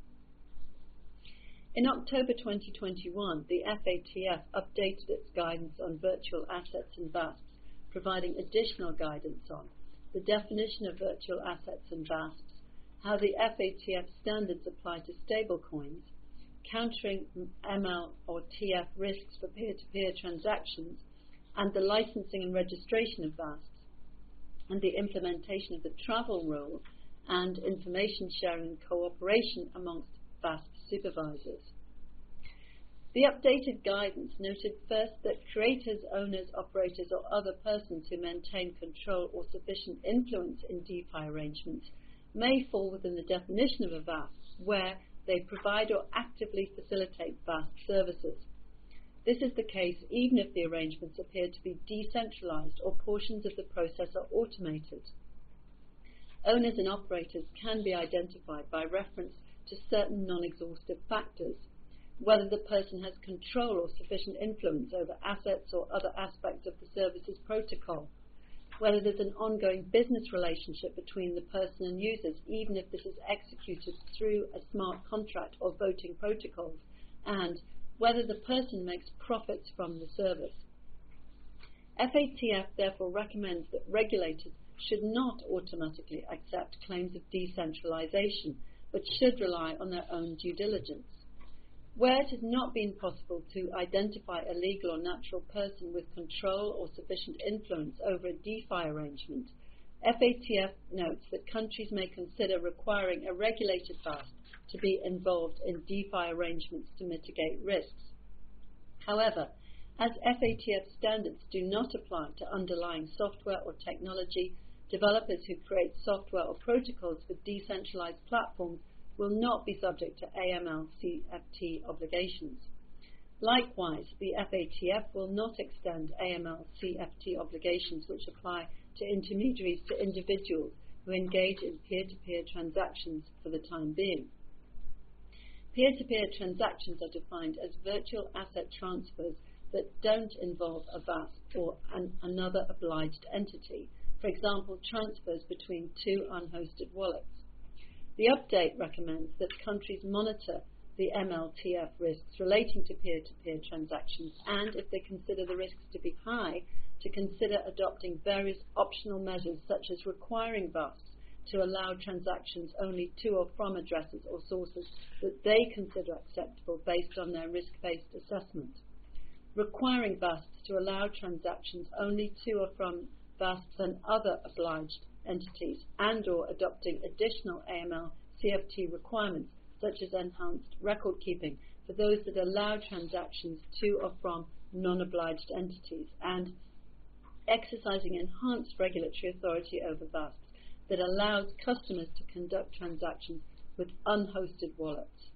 In October twenty twenty-one, the F A T F updated its guidance on virtual assets and V A S Ps, providing additional guidance on the definition of virtual assets and V A S Ps, how the F A T F standards apply to stablecoins, countering M L or T F risks for peer-to-peer transactions, and the licensing and registration of V A S Ps, and the implementation of the travel rule and information sharing and cooperation amongst V A S P supervisors. The updated guidance noted first that creators, owners, operators, or other persons who maintain control or sufficient influence in DeFi arrangements may fall within the definition of a V A S P where they provide or actively facilitate V A S P services. This is the case even if the arrangements appear to be decentralized or portions of the process are automated. Owners and operators can be identified by reference to certain non-exhaustive factors, whether the person has control or sufficient influence over assets or other aspects of the services protocol, whether there's an ongoing business relationship between the person and users, even if this is executed through a smart contract or voting protocols, and whether the person makes profits from the service. F A T F therefore recommends that regulators should not automatically accept claims of decentralization, but should rely on their own due diligence. Where it has not been possible to identify a legal or natural person with control or sufficient influence over a DeFi arrangement, F A T F notes that countries may consider requiring a regulated V A S P to be involved in DeFi arrangements to mitigate risks. However, as F A T F standards do not apply to underlying software or technology, developers who create software or protocols for decentralized platforms will not be subject to A M L C F T obligations. Likewise, the F A T F will not extend A M L C F T obligations which apply to intermediaries to individuals who engage in peer-to-peer transactions for the time being. Peer-to-peer transactions are defined as virtual asset transfers that don't involve a V A S P or an, another obliged entity, for example, transfers between two unhosted wallets. The update recommends that countries monitor the M L T F risks relating to peer-to-peer transactions and, if they consider the risks to be high, to consider adopting various optional measures such as requiring V A S Ps to allow transactions only to or from addresses or sources that they consider acceptable based on their risk-based assessment. Requiring V A S Ps to allow transactions only to or from V A S Ps and other obliged entities, and or adopting additional A M L C F T requirements such as enhanced record keeping for those that allow transactions to or from non-obliged entities, and exercising enhanced regulatory authority over V A S Ps that allows customers to conduct transactions with unhosted wallets.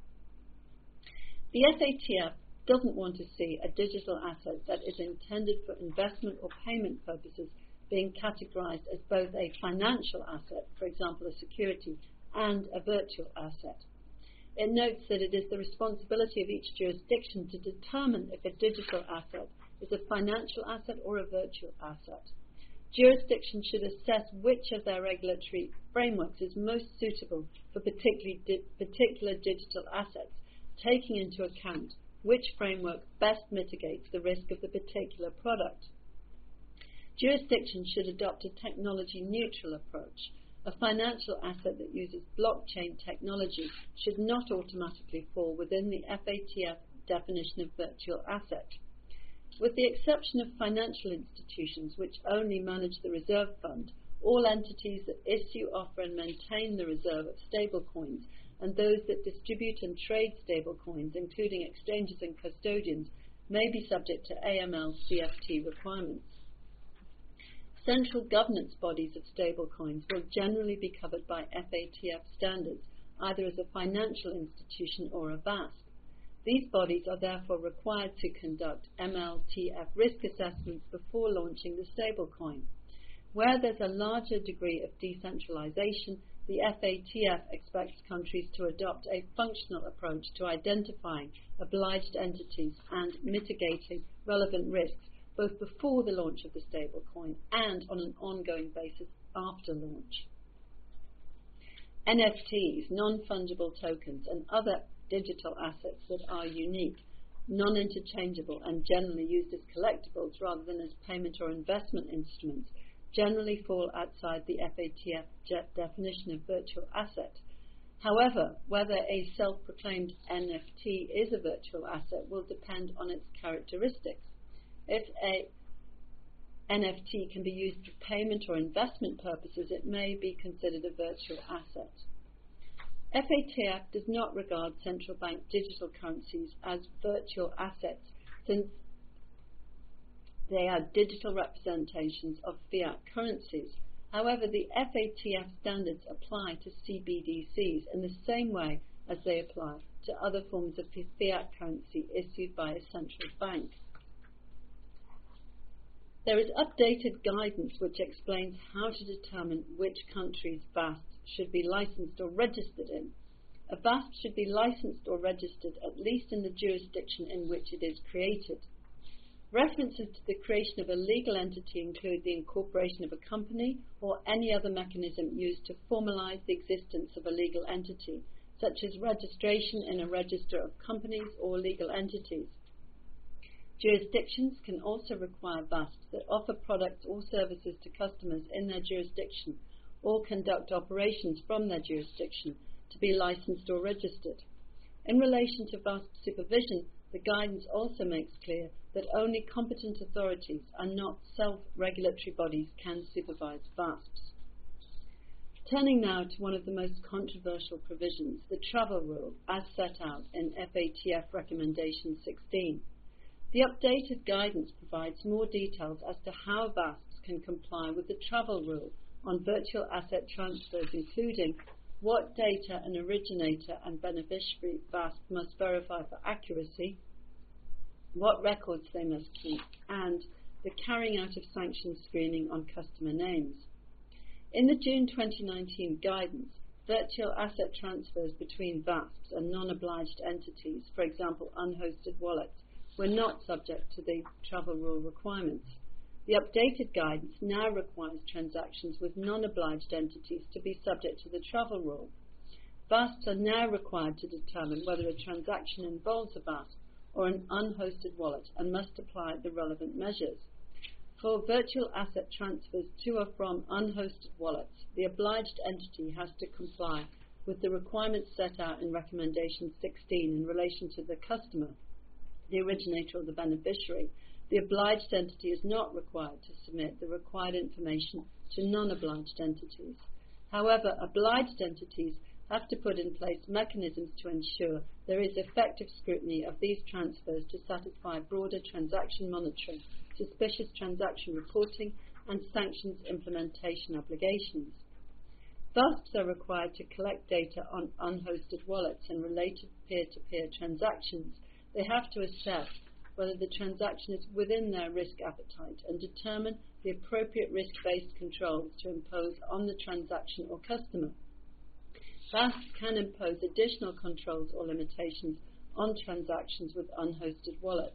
The F A T F doesn't want to see a digital asset that is intended for investment or payment purposes being categorized as both a financial asset, for example a security, and a virtual asset. It notes that it is the responsibility of each jurisdiction to determine if a digital asset is a financial asset or a virtual asset. Jurisdictions should assess which of their regulatory frameworks is most suitable for particularly di- particular digital assets, taking into account which framework best mitigates the risk of the particular product. Jurisdictions should adopt a technology-neutral approach, A financial asset that uses blockchain technology should not automatically fall within the F A T F definition of virtual asset. With the exception of financial institutions which only manage the reserve fund, all entities that issue, offer and maintain the reserve of stablecoins and those that distribute and trade stablecoins, including exchanges and custodians, may be subject to A M L C F T requirements. Central governance bodies of stablecoins will generally be covered by F A T F standards, either as a financial institution or a V A S P. These bodies are therefore required to conduct M L T F risk assessments before launching the stablecoin. Where there's a larger degree of decentralization, the F A T F expects countries to adopt a functional approach to identifying obliged entities and mitigating relevant risks both before the launch of the stablecoin and on an ongoing basis after launch. N F Ts, non-fungible tokens, and other digital assets that are unique, non-interchangeable and generally used as collectibles rather than as payment or investment instruments generally fall outside the F A T F definition of virtual asset. However, whether a self-proclaimed N F T is a virtual asset will depend on its characteristics. If a N F T can be used for payment or investment purposes, it may be considered a virtual asset. F A T F does not regard central bank digital currencies as virtual assets since they are digital representations of fiat currencies. However, the F A T F standards apply to C B D Cs in the same way as they apply to other forms of fiat currency issued by a central bank. There is updated guidance which explains how to determine which countries V A S Ps should be licensed or registered in. A V A S P should be licensed or registered at least in the jurisdiction in which it is created. References to the creation of a legal entity include the incorporation of a company or any other mechanism used to formalize the existence of a legal entity, such as registration in a register of companies or legal entities. Jurisdictions can also require V A S Ps that offer products or services to customers in their jurisdiction or conduct operations from their jurisdiction to be licensed or registered. In relation to V A S P supervision, the guidance also makes clear that only competent authorities and not self-regulatory bodies can supervise V A S Ps. Turning now to one of the most controversial provisions, the travel rule, as set out in F A T F Recommendation sixteen. The updated guidance provides more details as to how V A S Ps can comply with the travel rule on virtual asset transfers, including what data an originator and beneficiary V A S P must verify for accuracy, what records they must keep, and the carrying out of sanctions screening on customer names. In the June twenty nineteen guidance, virtual asset transfers between V A S Ps and non-obliged entities, for example unhosted wallets, were not subject to the travel rule requirements. The updated guidance now requires transactions with non-obliged entities to be subject to the travel rule. V A S Ps are now required to determine whether a transaction involves a V A S P or an unhosted wallet and must apply the relevant measures. For virtual asset transfers to or from unhosted wallets, the obliged entity has to comply with the requirements set out in Recommendation sixteen in relation to the customer, the originator or the beneficiary. The obliged entity is not required to submit the required information to non-obliged entities. However, obliged entities have to put in place mechanisms to ensure there is effective scrutiny of these transfers to satisfy broader transaction monitoring, suspicious transaction reporting, and sanctions implementation obligations. V A S Ps are required to collect data on unhosted wallets and related peer-to-peer transactions. They have to assess whether the transaction is within their risk appetite and determine the appropriate risk-based controls to impose on the transaction or customer. V A S Ps can impose additional controls or limitations on transactions with unhosted wallets.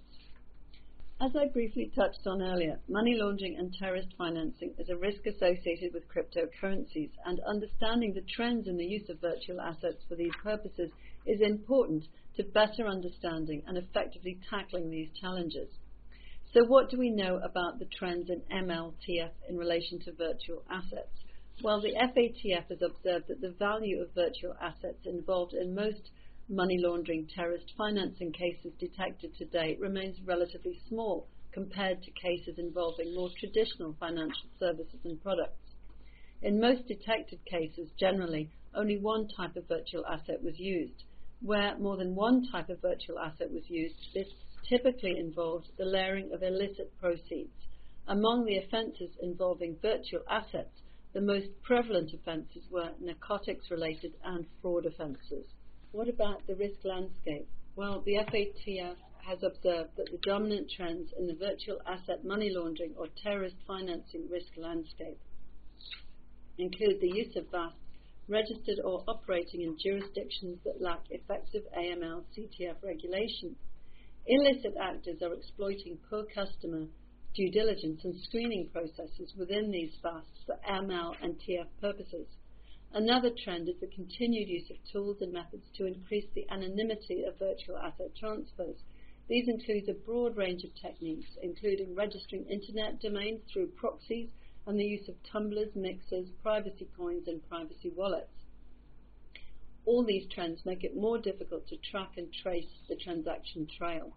As I briefly touched on earlier, money laundering and terrorist financing is a risk associated with cryptocurrencies, and understanding the trends in the use of virtual assets for these purposes is important to better understanding and effectively tackling these challenges. So what do we know about the trends in M L T F in relation to virtual assets? While the F A T F has observed that the value of virtual assets involved in most money laundering terrorist financing cases detected to date remains relatively small compared to cases involving more traditional financial services and products. In most detected cases, generally, only one type of virtual asset was used. Where more than one type of virtual asset was used, this typically involved the layering of illicit proceeds. Among the offences involving virtual assets, the most prevalent offences were narcotics-related and fraud offences. What about the risk landscape? Well, the F A T F has observed that the dominant trends in the virtual asset money laundering or terrorist financing risk landscape include the use of V A S registered or operating in jurisdictions that lack effective A M L C T F regulation. Illicit actors are exploiting poor customer due diligence and screening processes within these V A Sts for M L and T F purposes. Another trend is the continued use of tools and methods to increase the anonymity of virtual asset transfers. These include a broad range of techniques, including registering internet domains through proxies and the use of tumblers, mixers, privacy coins, and privacy wallets. All these trends make it more difficult to track and trace the transaction trail.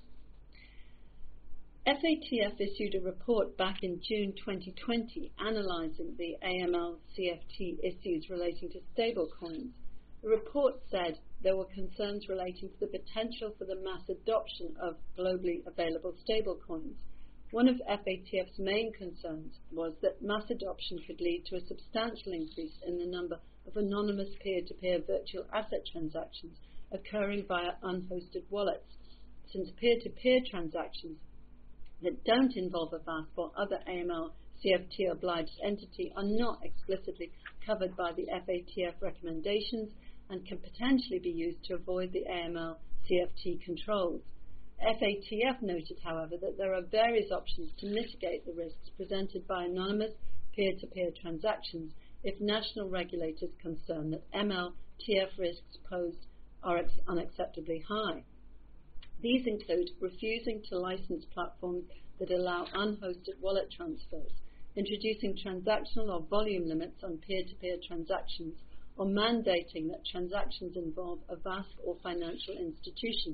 F A T F issued a report back in June twenty twenty analysing the A M L C F T issues relating to stablecoins. The report said there were concerns relating to the potential for the mass adoption of globally available stablecoins. One of F A T F's main concerns was that mass adoption could lead to a substantial increase in the number of anonymous peer-to-peer virtual asset transactions occurring via unhosted wallets, since peer-to-peer transactions that don't involve a V A S or other A M L C F T obliged entity are not explicitly covered by the F A T F recommendations and can potentially be used to avoid the A M L C F T controls. F A T F noted, however, that there are various options to mitigate the risks presented by anonymous peer-to-peer transactions if national regulators are concerned that M L T F risks posed are ex- unacceptably high. These include refusing to license platforms that allow unhosted wallet transfers, introducing transactional or volume limits on peer-to-peer transactions, or mandating that transactions involve a V A S or financial institution.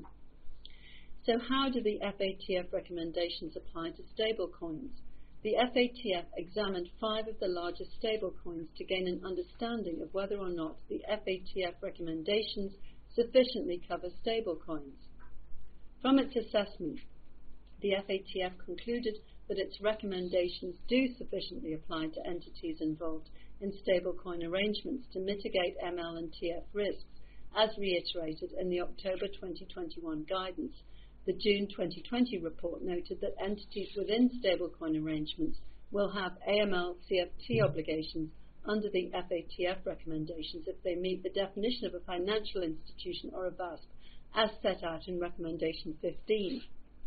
So how do the F A T F recommendations apply to stablecoins? The F A T F examined five of the largest stablecoins to gain an understanding of whether or not the F A T F recommendations sufficiently cover stablecoins. From its assessment, the F A T F concluded that its recommendations do sufficiently apply to entities involved in stablecoin arrangements to mitigate M L and T F risks, as reiterated in the October twenty twenty-one guidance. The June twenty twenty report noted that entities within stablecoin arrangements will have A M L C F T obligations under the F A T F recommendations if they meet the definition of a financial institution or a V A S P, as set out in Recommendation fifteen.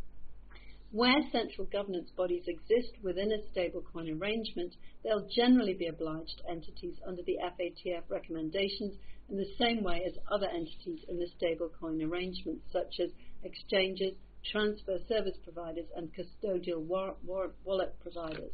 Where central governance bodies exist within a stablecoin arrangement, they'll generally be obliged entities under the F A T F recommendations in the same way as other entities in the stablecoin arrangement, such as exchanges, transfer service providers, and custodial war- war- wallet providers.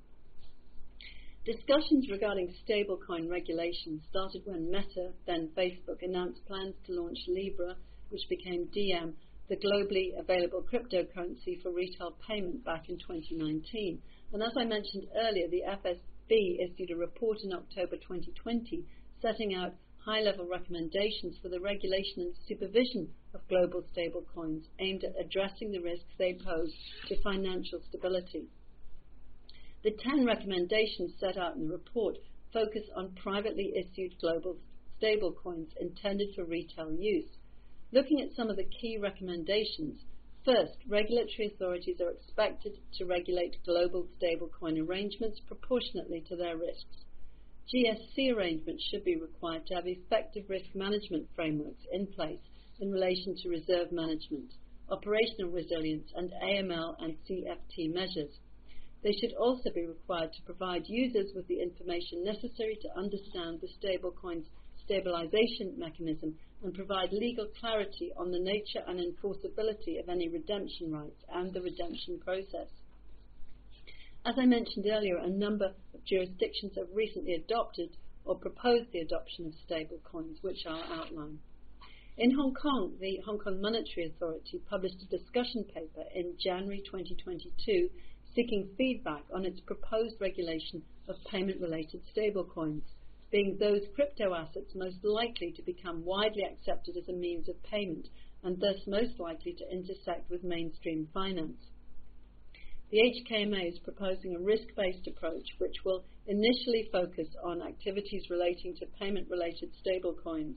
Discussions regarding stablecoin regulation started when Meta, then Facebook, announced plans to launch Libra, which became Diem, the globally available cryptocurrency for retail payment, back in twenty nineteen. And as I mentioned earlier, the F S B issued a report in October twenty twenty setting out high-level recommendations for the regulation and supervision of global stablecoins aimed at addressing the risks they pose to financial stability. The ten recommendations set out in the report focus on privately issued global stablecoins intended for retail use. Looking at some of the key recommendations, first, regulatory authorities are expected to regulate global stablecoin arrangements proportionately to their risks. G S C arrangements should be required to have effective risk management frameworks in place in relation to reserve management, operational resilience, and A M L and C F T measures. They should also be required to provide users with the information necessary to understand the stablecoin's stabilization mechanism and provide legal clarity on the nature and enforceability of any redemption rights and the redemption process. As I mentioned earlier, a number of jurisdictions have recently adopted or proposed the adoption of stablecoins, which I'll outline. In Hong Kong, the Hong Kong Monetary Authority published a discussion paper in January twenty twenty-two seeking feedback on its proposed regulation of payment-related stablecoins, being those crypto assets most likely to become widely accepted as a means of payment and thus most likely to intersect with mainstream finance. The H K M A is proposing a risk-based approach which will initially focus on activities relating to payment-related stablecoins.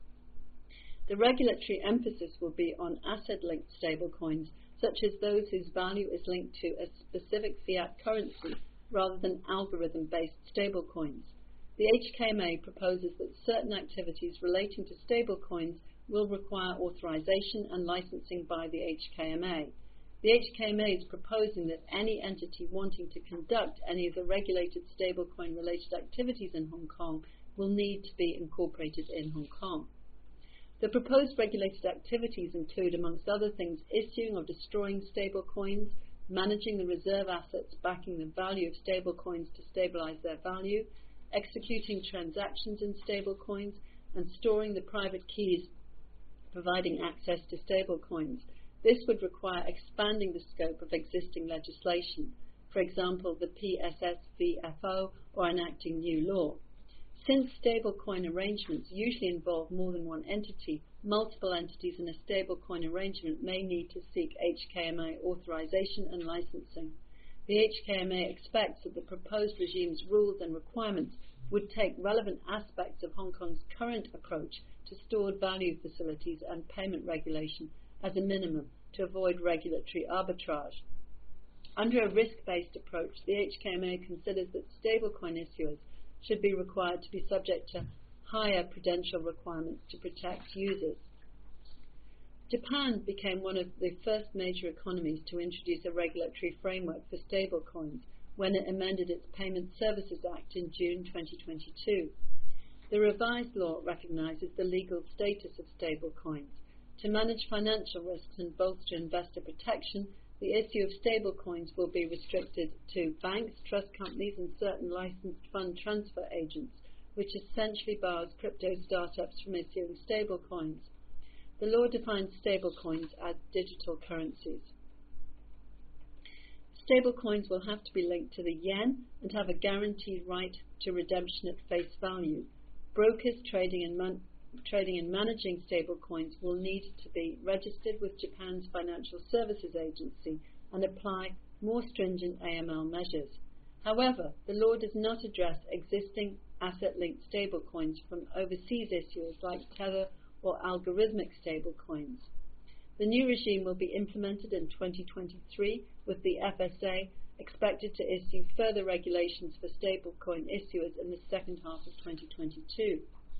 The regulatory emphasis will be on asset-linked stablecoins, such as those whose value is linked to a specific fiat currency rather than algorithm-based stablecoins. The H K M A proposes that certain activities relating to stablecoins will require authorization and licensing by the H K M A. The H K M A is proposing that any entity wanting to conduct any of the regulated stablecoin-related activities in Hong Kong will need to be incorporated in Hong Kong. The proposed regulated activities include, amongst other things, issuing or destroying stablecoins, managing the reserve assets backing the value of stablecoins to stabilize their value, executing transactions in stablecoins, and storing the private keys providing access to stablecoins. This would require expanding the scope of existing legislation, for example, the P S S V F O, or enacting new law. Since stablecoin arrangements usually involve more than one entity, multiple entities in a stablecoin arrangement may need to seek H K M A authorization and licensing. The H K M A expects that the proposed regime's rules and requirements would take relevant aspects of Hong Kong's current approach to stored value facilities and payment regulation as a minimum to avoid regulatory arbitrage. Under a risk-based approach, the H K M A considers that stablecoin issuers should be required to be subject to higher prudential requirements to protect users. Japan became one of the first major economies to introduce a regulatory framework for stablecoins when it amended its Payment Services Act in June twenty twenty-two. The revised law recognizes the legal status of stablecoins. To manage financial risks and bolster investor protection, the issue of stablecoins will be restricted to banks, trust companies, and certain licensed fund transfer agents, which essentially bars crypto startups from issuing stablecoins. The law defines stablecoins as digital currencies. Stablecoins will have to be linked to the yen and have a guaranteed right to redemption at face value. Brokers trading and man Trading and managing stablecoins will need to be registered with Japan's Financial Services Agency and apply more stringent A M L measures. However, the law does not address existing asset-linked stablecoins from overseas issuers like Tether or algorithmic stablecoins. The new regime will be implemented in twenty twenty-three, with the F S A expected to issue further regulations for stablecoin issuers in the second half of twenty twenty-two.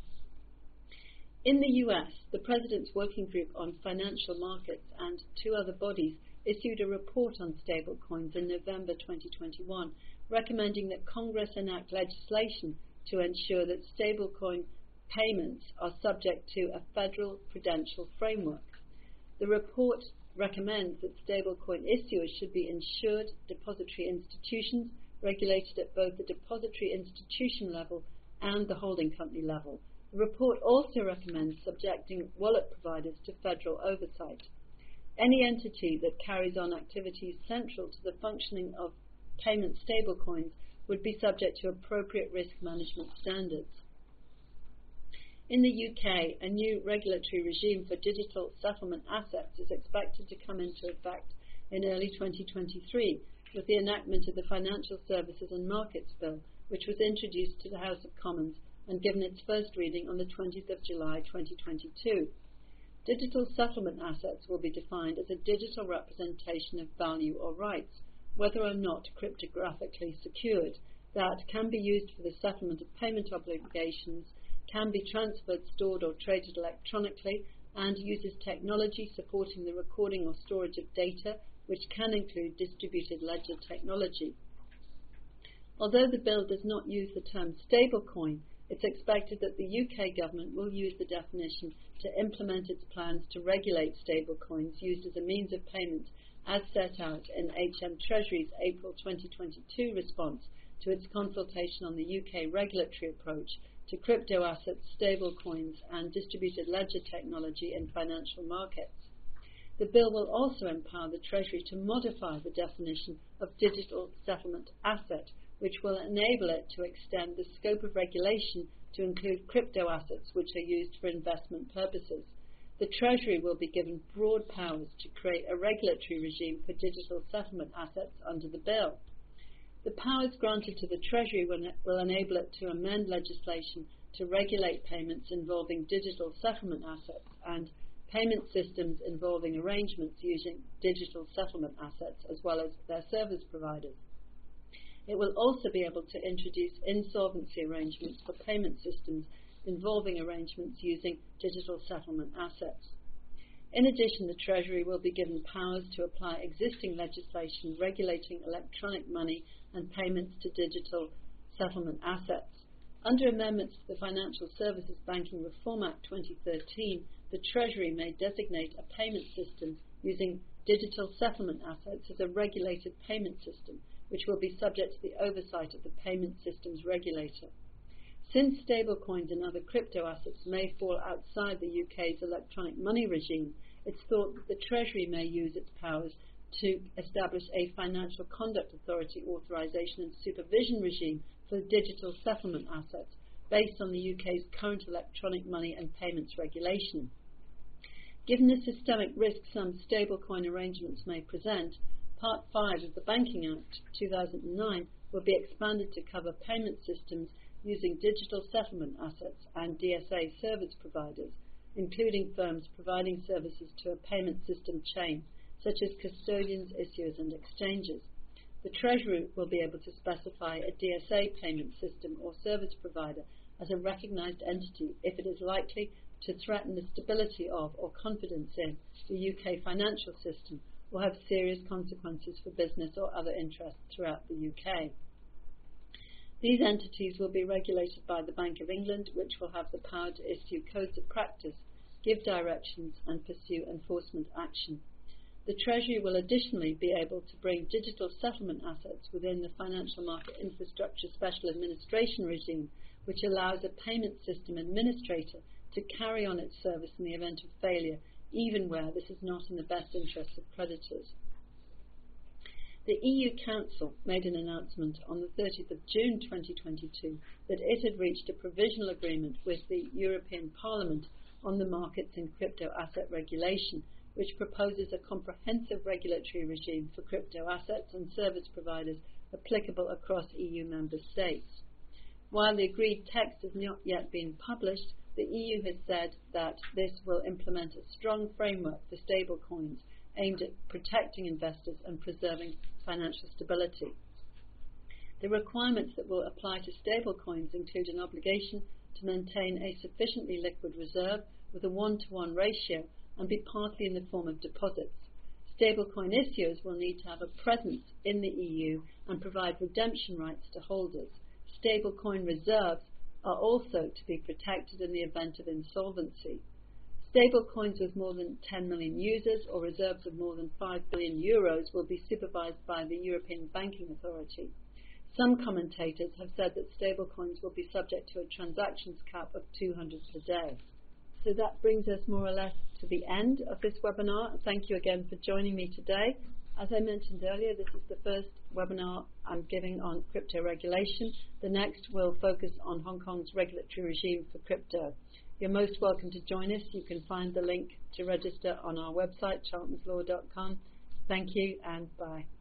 In the U S, the President's Working Group on Financial Markets and two other bodies issued a report on stablecoins in November twenty twenty-one, recommending that Congress enact legislation to ensure that stablecoin payments are subject to a federal prudential framework. The report recommends that stablecoin issuers should be insured depository institutions regulated at both the depository institution level and the holding company level. The report also recommends subjecting wallet providers to federal oversight. Any entity that carries on activities central to the functioning of payment stablecoins would be subject to appropriate risk management standards. In the U K, a new regulatory regime for digital settlement assets is expected to come into effect in early twenty twenty-three with the enactment of the Financial Services and Markets Bill, which was introduced to the House of Commons and given its first reading on the twentieth of July twenty twenty-two. Digital settlement assets will be defined as a digital representation of value or rights, whether or not cryptographically secured, that can be used for the settlement of payment obligations, can be transferred, stored or traded electronically, and uses technology supporting the recording or storage of data, which can include distributed ledger technology. Although the bill does not use the term stablecoin, it's expected that the U K government will use the definition to implement its plans to regulate stablecoins used as a means of payment as set out in H M Treasury's April twenty twenty-two response to its consultation on the U K regulatory approach to crypto assets, stablecoins, and distributed ledger technology in financial markets. The bill will also empower the Treasury to modify the definition of digital settlement asset, which will enable it to extend the scope of regulation to include crypto assets which are used for investment purposes. The Treasury will be given broad powers to create a regulatory regime for digital settlement assets under the bill. The powers granted to the Treasury will enable it to amend legislation to regulate payments involving digital settlement assets and payment systems involving arrangements using digital settlement assets, as well as their service providers. It will also be able to introduce insolvency arrangements for payment systems involving arrangements using digital settlement assets. In addition, the Treasury will be given powers to apply existing legislation regulating electronic money and payments to digital settlement assets. Under amendments to the Financial Services Banking Reform Act twenty thirteen, the Treasury may designate a payment system using digital settlement assets as a regulated payment system, which will be subject to the oversight of the payment systems regulator. Since stablecoins and other crypto assets may fall outside the U K's electronic money regime, it's thought that the Treasury may use its powers to establish a Financial Conduct Authority authorization and supervision regime for digital settlement assets based on the U K's current electronic money and payments regulation. Given the systemic risk some stablecoin arrangements may present, Part five of the Banking Act two thousand nine will be expanded to cover payment systems using digital settlement assets and D S A service providers, including firms providing services to a payment system chain, such as custodians, issuers, and exchanges. The Treasury will be able to specify a D S A payment system or service provider as a recognised entity if it is likely to threaten the stability of or confidence in the U K financial system or have serious consequences for business or other interests throughout the U K. These entities will be regulated by the Bank of England, which will have the power to issue codes of practice, give directions, and pursue enforcement action. The Treasury will additionally be able to bring digital settlement assets within the Financial Market Infrastructure Special Administration regime, which allows a payment system administrator to carry on its service in the event of failure, even where this is not in the best interests of creditors. The E U Council made an announcement on the thirtieth of June twenty twenty-two that it had reached a provisional agreement with the European Parliament on the markets in crypto asset regulation, which proposes a comprehensive regulatory regime for crypto assets and service providers applicable across E U member states. While the agreed text has not yet been published, the E U has said that this will implement a strong framework for stablecoins aimed at protecting investors and preserving financial stability. The requirements that will apply to stablecoins include an obligation to maintain a sufficiently liquid reserve with a one-to-one ratio and be partly in the form of deposits. Stablecoin issuers will need to have a presence in the E U and provide redemption rights to holders. Stablecoin reserves are also to be protected in the event of insolvency. Stablecoins with more than ten million users or reserves of more than five billion euros will be supervised by the European Banking Authority. Some commentators have said that stablecoins will be subject to a transactions cap of two hundred per day. So that brings us more or less to the end of this webinar. Thank you again for joining me today. As I mentioned earlier, this is the first webinar I'm giving on crypto regulation. The next will focus on Hong Kong's regulatory regime for crypto. You're most welcome to join us. You can find the link to register on our website, charltonslaw dot com. Thank you and bye.